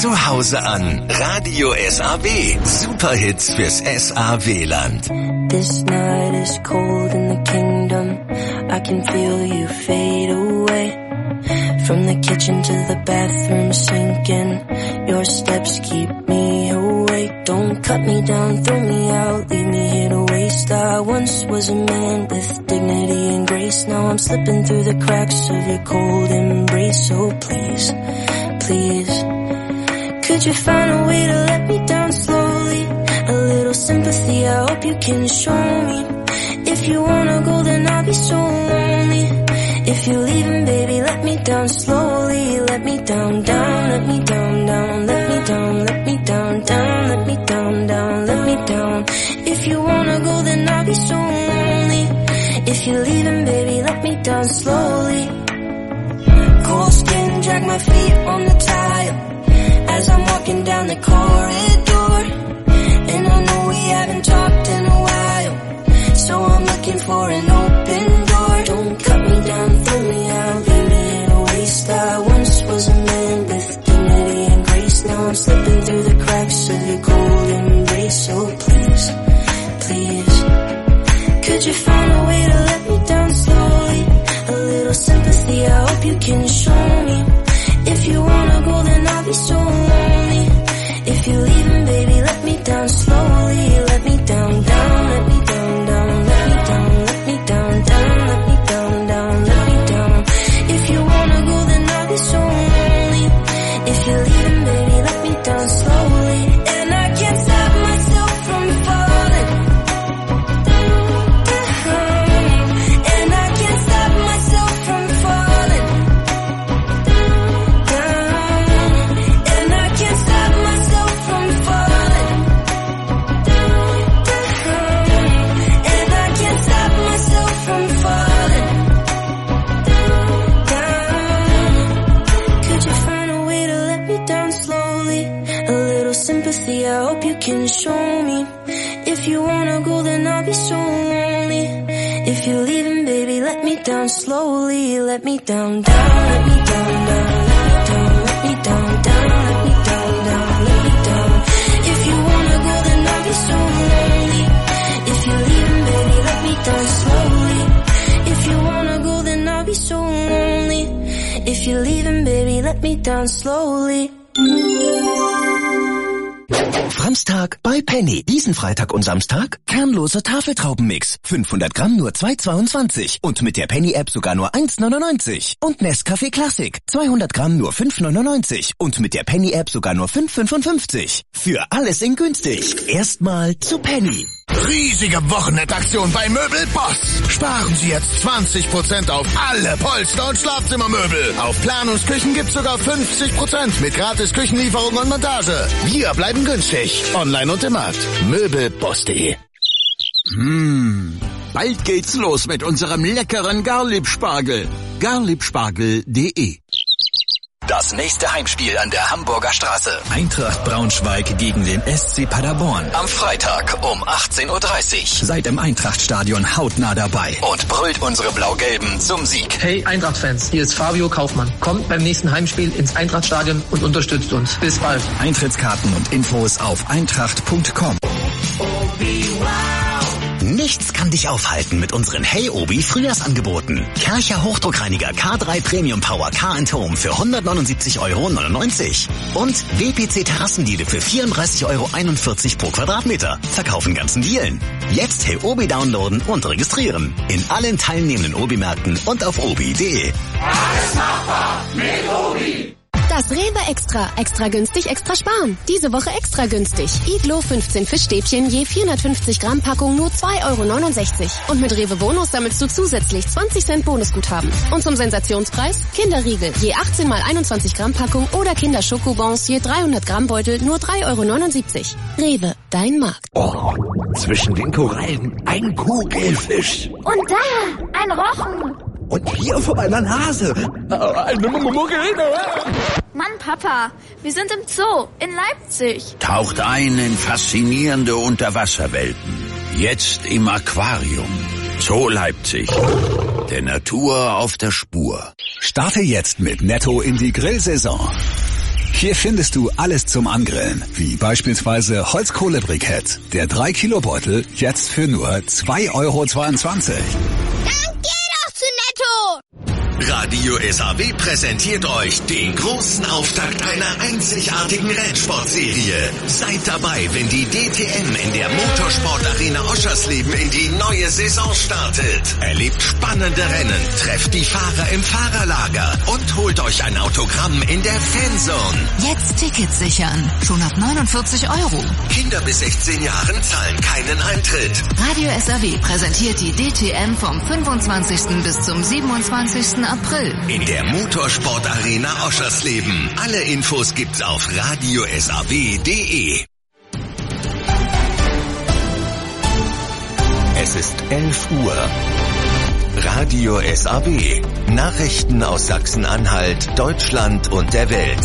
zu Hause an. Radio S A W. Superhits fürs S A W-Land. This night is cold in the kingdom. I can feel you fade away. From the kitchen to the bathroom sinking. Your steps keep me awake. Don't cut me down, throw me out, leave me here to waste. I once was a man with dignity and grace. Now I'm slipping through the cracks of your cold embrace. So please, please, could you find a way to let me down slowly? A little sympathy, I hope you can show me. If you wanna go, then I'll be so lonely. If you're leaving, baby, let me down slowly. Let me down, down, let me down, down, let me down, let me down, down, let me down, down, let me down. If you wanna go, then I'll be so lonely. If you're leaving, baby, let me down slowly. Cold skin, drag my feet on the tile as I'm walking down the corridor. And I know we haven't talked in a while, so I'm looking for an open door. Don't cut me down, throw me out, leave me in a waste. I once was a man with dignity and grace. Now I'm slipping through the cracks of your cold embrace. So please, please, could you find a way to let me down slowly? A little sympathy, I hope you can show me. If you wanna go, then I'll be so lonely. If you're leaving, baby, let me down slowly. Let me down, down, let me down, down, let me down, let me down, down, let me down, down, let me down. If you wanna go, then I'll be so lonely. If you're leaving, baby, let me down slowly. And I can't stop myself from falling down. And I can't stop myself from falling down. And I can't stop myself from falling down. And I can't stop myself from falling down. Could you find a way to let me down slowly? A little sympathy, I hope you can show me. If you wanna go, then I'll be so lonely. If you're leaving, baby, let me down slowly. Let me down, down, let me down, down, let me down, down, let me down, down, let me down. If you wanna go, then I'll be so lonely. If you're leaving, baby, let me down slowly. If you wanna go, then I'll be so lonely. If you're leaving, baby, let me down slowly. Franztag bei Penny. Diesen Freitag und Samstag kernlose Tafeltraubenmix. fünfhundert Gramm nur zwei zweiundzwanzig. Und mit der Penny-App sogar nur eins neunundneunzig. Und Nescafé Classic. zweihundert Gramm nur fünf neunundneunzig. Und mit der Penny-App sogar nur fünf fünfundfünfzig. Für alles in günstig. Erstmal zu Penny. Riesige Wochenendaktion bei Möbelboss. Sparen Sie jetzt zwanzig Prozent auf alle Polster- und Schlafzimmermöbel. Auf Planungsküchen gibt's sogar fünfzig Prozent mit gratis Küchenlieferung und Montage. Wir bleiben günstig. Online und im Markt. Möbelboss punkt de. Hm, bald geht's los mit unserem leckeren Garlieb-Spargel. garliebspargel punkt de. Das nächste Heimspiel an der Hamburger Straße. Eintracht Braunschweig gegen den S C Paderborn. Am Freitag um achtzehn Uhr dreißig. Seid im Eintrachtstadion hautnah dabei. Und brüllt unsere Blau-Gelben zum Sieg. Hey Eintracht-Fans, hier ist Fabio Kaufmann. Kommt beim nächsten Heimspiel ins Eintrachtstadion und unterstützt uns. Bis bald. Eintrittskarten und Infos auf eintracht punkt com. Nichts kann dich aufhalten mit unseren Hey Obi Frühjahrsangeboten. Karcher Hochdruckreiniger K drei Premium Power Car and Home für hundertneunundsiebzig Euro neunundneunzig. Und W P C Terrassendiele für vierunddreißig Euro einundvierzig pro Quadratmeter. Verkaufen ganzen Dielen. Jetzt Hey Obi downloaden und registrieren. In allen teilnehmenden Obi-Märkten und auf obi punkt de. Alles machbar mit Obi. Das Rewe Extra. Extra günstig, extra sparen. Diese Woche extra günstig. Iglo fünfzehn Fischstäbchen je vierhundertfünfzig Gramm Packung nur zwei Euro neunundsechzig. Und mit Rewe Bonus sammelst du zusätzlich zwanzig Cent Bonusguthaben. Und zum Sensationspreis Kinderriegel je achtzehn mal einundzwanzig Gramm Packung oder Kinderschokobons je dreihundert Gramm Beutel nur drei Euro neunundsiebzig. Rewe, dein Markt. Oh, zwischen den Korallen ein Kugelfisch. Und da, ein Rochen. Und hier vor meiner Nase eine Muggel. Mann, Papa, wir sind im Zoo in Leipzig. Taucht ein in faszinierende Unterwasserwelten. Jetzt im Aquarium. Zoo Leipzig. Der Natur auf der Spur. Starte jetzt mit Netto in die Grillsaison. Hier findest du alles zum Angrillen, wie beispielsweise Holzkohlebrikett. Der drei Kilo Beutel jetzt für nur zwei Euro zweiundzwanzig. Dank dir doch zu Netto! Radio S A W präsentiert euch den großen Auftakt einer einzigartigen Rennsportserie. Seid dabei, wenn die D T M in der Motorsportarena Oschersleben in die neue Saison startet. Erlebt spannende Rennen, trefft die Fahrer im Fahrerlager und holt euch ein Autogramm in der Fanzone. Jetzt Tickets sichern. Schon ab neunundvierzig Euro. Kinder bis sechzehn Jahren zahlen keinen Eintritt. Radio S A W präsentiert die D T M vom fünfundzwanzigsten bis zum siebenundzwanzigsten April. In der Motorsportarena Oschersleben. Alle Infos gibt's auf radio s a w punkt d e. Es ist elf Uhr. Radio S A W. Nachrichten aus Sachsen-Anhalt, Deutschland und der Welt.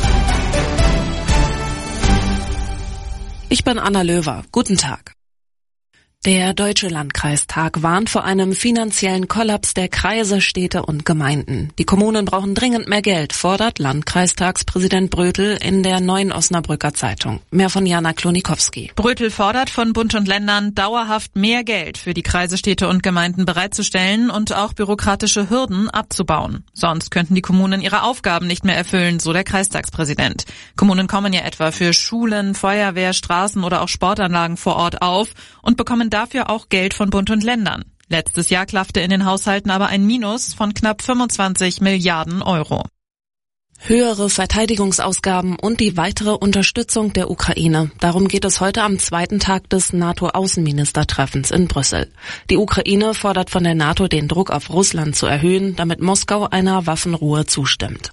Ich bin Anna Löwer. Guten Tag. Der Deutsche Landkreistag warnt vor einem finanziellen Kollaps der Kreise, Städte und Gemeinden. Die Kommunen brauchen dringend mehr Geld, fordert Landkreistagspräsident Brötel in der Neuen Osnabrücker Zeitung. Mehr von Jana Klonikowski. Brötel fordert von Bund und Ländern dauerhaft mehr Geld für die Kreise, Städte und Gemeinden bereitzustellen und auch bürokratische Hürden abzubauen. Sonst könnten die Kommunen ihre Aufgaben nicht mehr erfüllen, so der Kreistagspräsident. Kommunen kommen ja etwa für Schulen, Feuerwehr, Straßen oder auch Sportanlagen vor Ort auf und bekommen dafür auch Geld von Bund und Ländern. Letztes Jahr klaffte in den Haushalten aber ein Minus von knapp fünfundzwanzig Milliarden Euro. Höhere Verteidigungsausgaben und die weitere Unterstützung der Ukraine. Darum geht es heute am zweiten Tag des NATO-Außenministertreffens in Brüssel. Die Ukraine fordert von der NATO, den Druck auf Russland zu erhöhen, damit Moskau einer Waffenruhe zustimmt.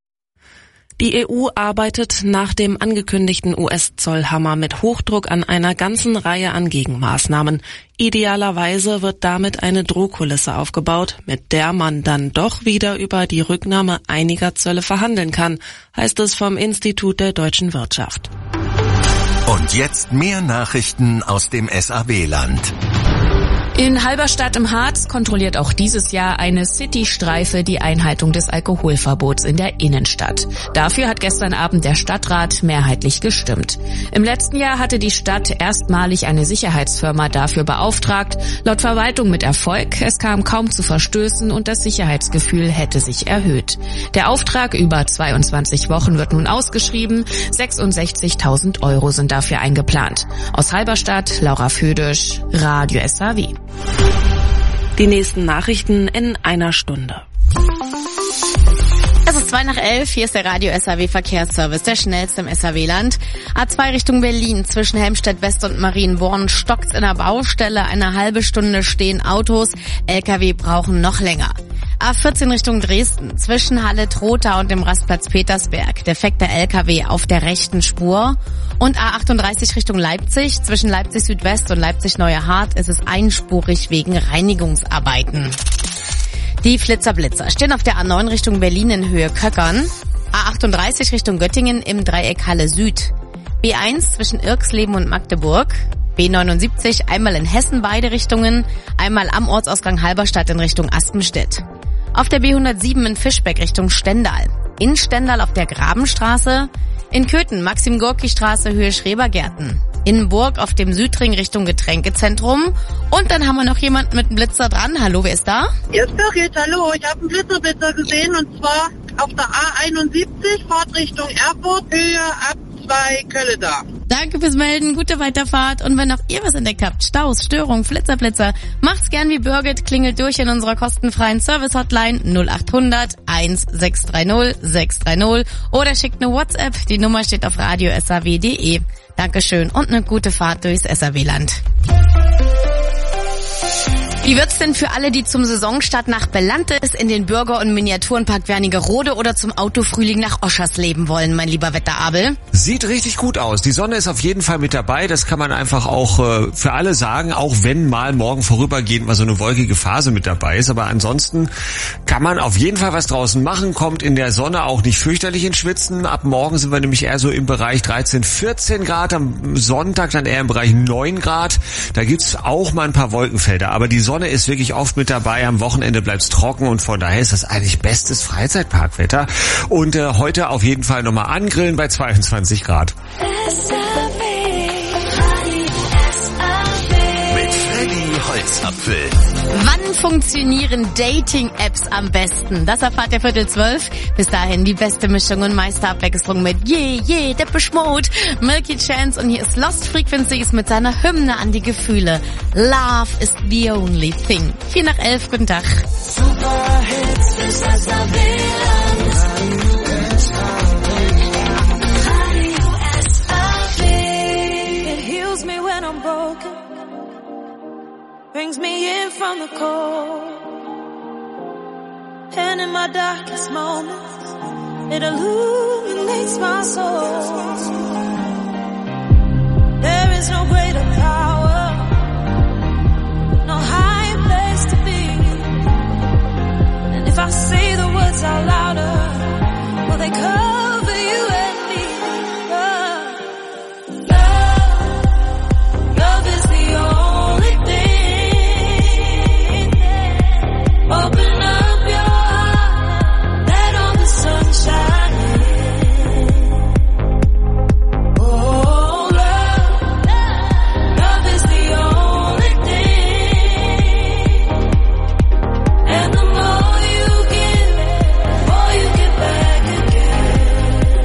Die E U arbeitet nach dem angekündigten U S-Zollhammer mit Hochdruck an einer ganzen Reihe an Gegenmaßnahmen. Idealerweise wird damit eine Drohkulisse aufgebaut, mit der man dann doch wieder über die Rücknahme einiger Zölle verhandeln kann, heißt es vom Institut der deutschen Wirtschaft. Und jetzt mehr Nachrichten aus dem S A W-Land. In Halberstadt im Harz kontrolliert auch dieses Jahr eine City-Streife die Einhaltung des Alkoholverbots in der Innenstadt. Dafür hat gestern Abend der Stadtrat mehrheitlich gestimmt. Im letzten Jahr hatte die Stadt erstmalig eine Sicherheitsfirma dafür beauftragt. Laut Verwaltung mit Erfolg. Es kam kaum zu Verstößen und das Sicherheitsgefühl hätte sich erhöht. Der Auftrag über zweiundzwanzig Wochen wird nun ausgeschrieben. sechsundsechzigtausend Euro sind dafür eingeplant. Aus Halberstadt, Laura Födisch, Radio S A W. Die nächsten Nachrichten in einer Stunde. Es ist zwei nach elf, hier ist der Radio S A W Verkehrsservice, der schnellste im S A W-Land. A zwei Richtung Berlin, zwischen Helmstedt West und Marienborn stockt's in der Baustelle, eine halbe Stunde stehen Autos, L K W brauchen noch länger. A vierzehn Richtung Dresden, zwischen Halle-Trotha und dem Rastplatz Petersberg, defekter L K W auf der rechten Spur. Und A achtunddreißig Richtung Leipzig, zwischen Leipzig Südwest und Leipzig Neue Hart ist es einspurig wegen Reinigungsarbeiten. Die Flitzer-Blitzer stehen auf der A neun Richtung Berlin in Höhe Köckern, A achtunddreißig Richtung Göttingen im Dreieck Halle Süd, B eins zwischen Irxleben und Magdeburg, B neunundsiebzig einmal in Hessen beide Richtungen, einmal am Ortsausgang Halberstadt in Richtung Aspenstedt. Auf der B hundertsieben in Fischbeck Richtung Stendal, in Stendal auf der Grabenstraße, in Köthen Maxim-Gorki-Straße Höhe Schrebergärten, in Burg auf dem Südring Richtung Getränkezentrum und dann haben wir noch jemanden mit einem Blitzer dran. Hallo, wer ist da? Hier ist Birgit, hallo. Ich habe einen Blitzerblitzer gesehen und zwar auf der A einundsiebzig, Fahrt Richtung Erfurt, Höhe ab zwei Kölle da. Danke fürs Melden, gute Weiterfahrt und wenn auch ihr was entdeckt habt, Staus, Störungen, Flitzerblitzer, macht's gern wie Birgit, klingelt durch in unserer kostenfreien Service-Hotline null achthundert eins sechs drei null sechs drei null oder schickt eine WhatsApp, die Nummer steht auf radio s a w punkt d e. Dankeschön und eine gute Fahrt durchs S A W-Land. Wie wird's denn für alle, die zum Saisonstart nach Belantes in den Bürger- und Miniaturenpark Wernigerode oder zum Autofrühling nach Oschersleben wollen, mein lieber Wetterabel? Sieht richtig gut aus. Die Sonne ist auf jeden Fall mit dabei. Das kann man einfach auch äh, für alle sagen, auch wenn mal morgen vorübergehend mal so eine wolkige Phase mit dabei ist. Aber ansonsten kann man auf jeden Fall was draußen machen, kommt in der Sonne auch nicht fürchterlich ins Schwitzen. Ab morgen sind wir nämlich eher so im Bereich dreizehn, vierzehn Grad, am Sonntag dann eher im Bereich neun Grad. Da gibt's auch mal ein paar Wolkenfelder, aber die Sonne Sonne ist wirklich oft mit dabei. Am Wochenende bleibt's trocken und von daher ist das eigentlich bestes Freizeitparkwetter. Und äh, heute auf jeden Fall nochmal angrillen bei zweiundzwanzig Grad. Holzapfel. Wann funktionieren Dating-Apps am besten? Das erfahrt ihr Viertel zwölf. Bis dahin die beste Mischung und Meisterabwechslung mit Yeah, Yeah, Depeche Mode, Milky Chance und hier ist Lost Frequencies mit seiner Hymne an die Gefühle. Love is the only thing. Vier nach elf, guten Tag. Super Hits bis S A W-Land. Radio S A W. It heals me when I'm broken. Brings me in from the cold. And in my darkest moments, it illuminates my soul. There is no greater power, no higher place to be. And if I say the words out louder, will they cover you and me? Love, love, love is the only thing. Open up your heart, let all the sun shine in. Oh, love, love is the only thing. And the more you give, the more you get back again.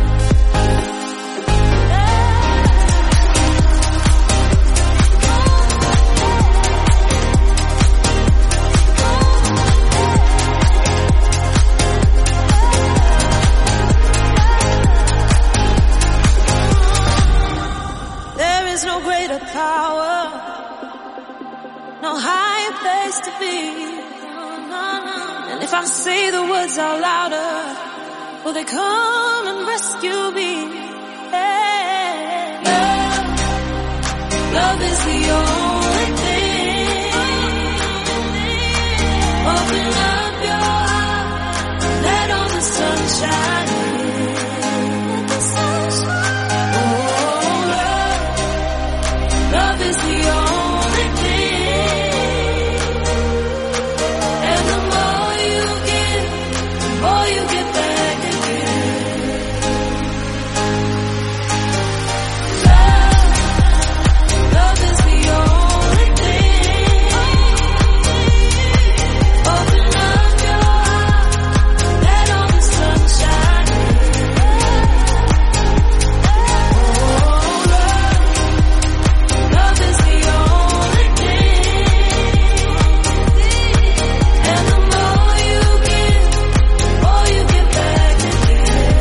There is no greater power, no higher place to be. And if I say the words out louder, will they come and rescue me? Hey, love, love is the only thing. Open up your heart, let all the sun shine in. Let the sun shine. Oh, love, love is the only thing. And the more you give, the more you get back again. Love, love is the only thing. Open up your heart, let all the sun shine in. Oh, love, love is the only thing. And the more you give, the more you get back again.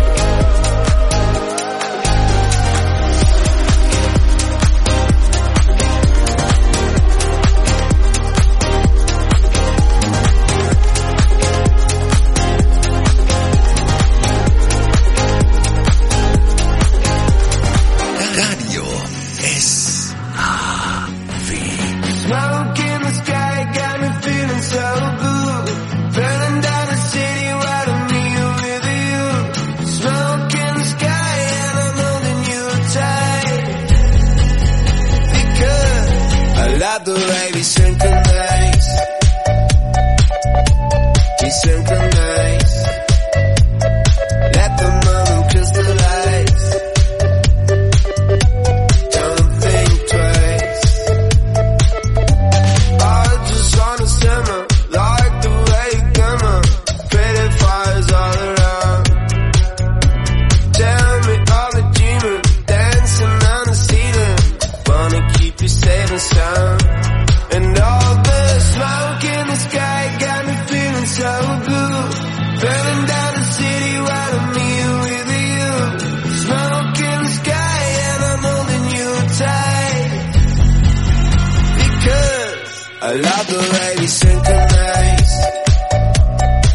Radio S A W. Smoke in the sky got me feeling so good. Burning down the city right on me with you. Smoke in the sky and I'm holding you tight. Because I love the way we synchronize. We synchronize. Let the moment crystallize. Don't think twice. I just wanna simmer, like the way you glimmer. Pretty fires all around. Tell me all the dreaming, dancing on the ceiling. Wanna keep you safe and sound. And all the smoke in the sky got me feeling so good. Burning down the city right on me with you. Smoke in the sky and I'm holding you tight. Because I love the way we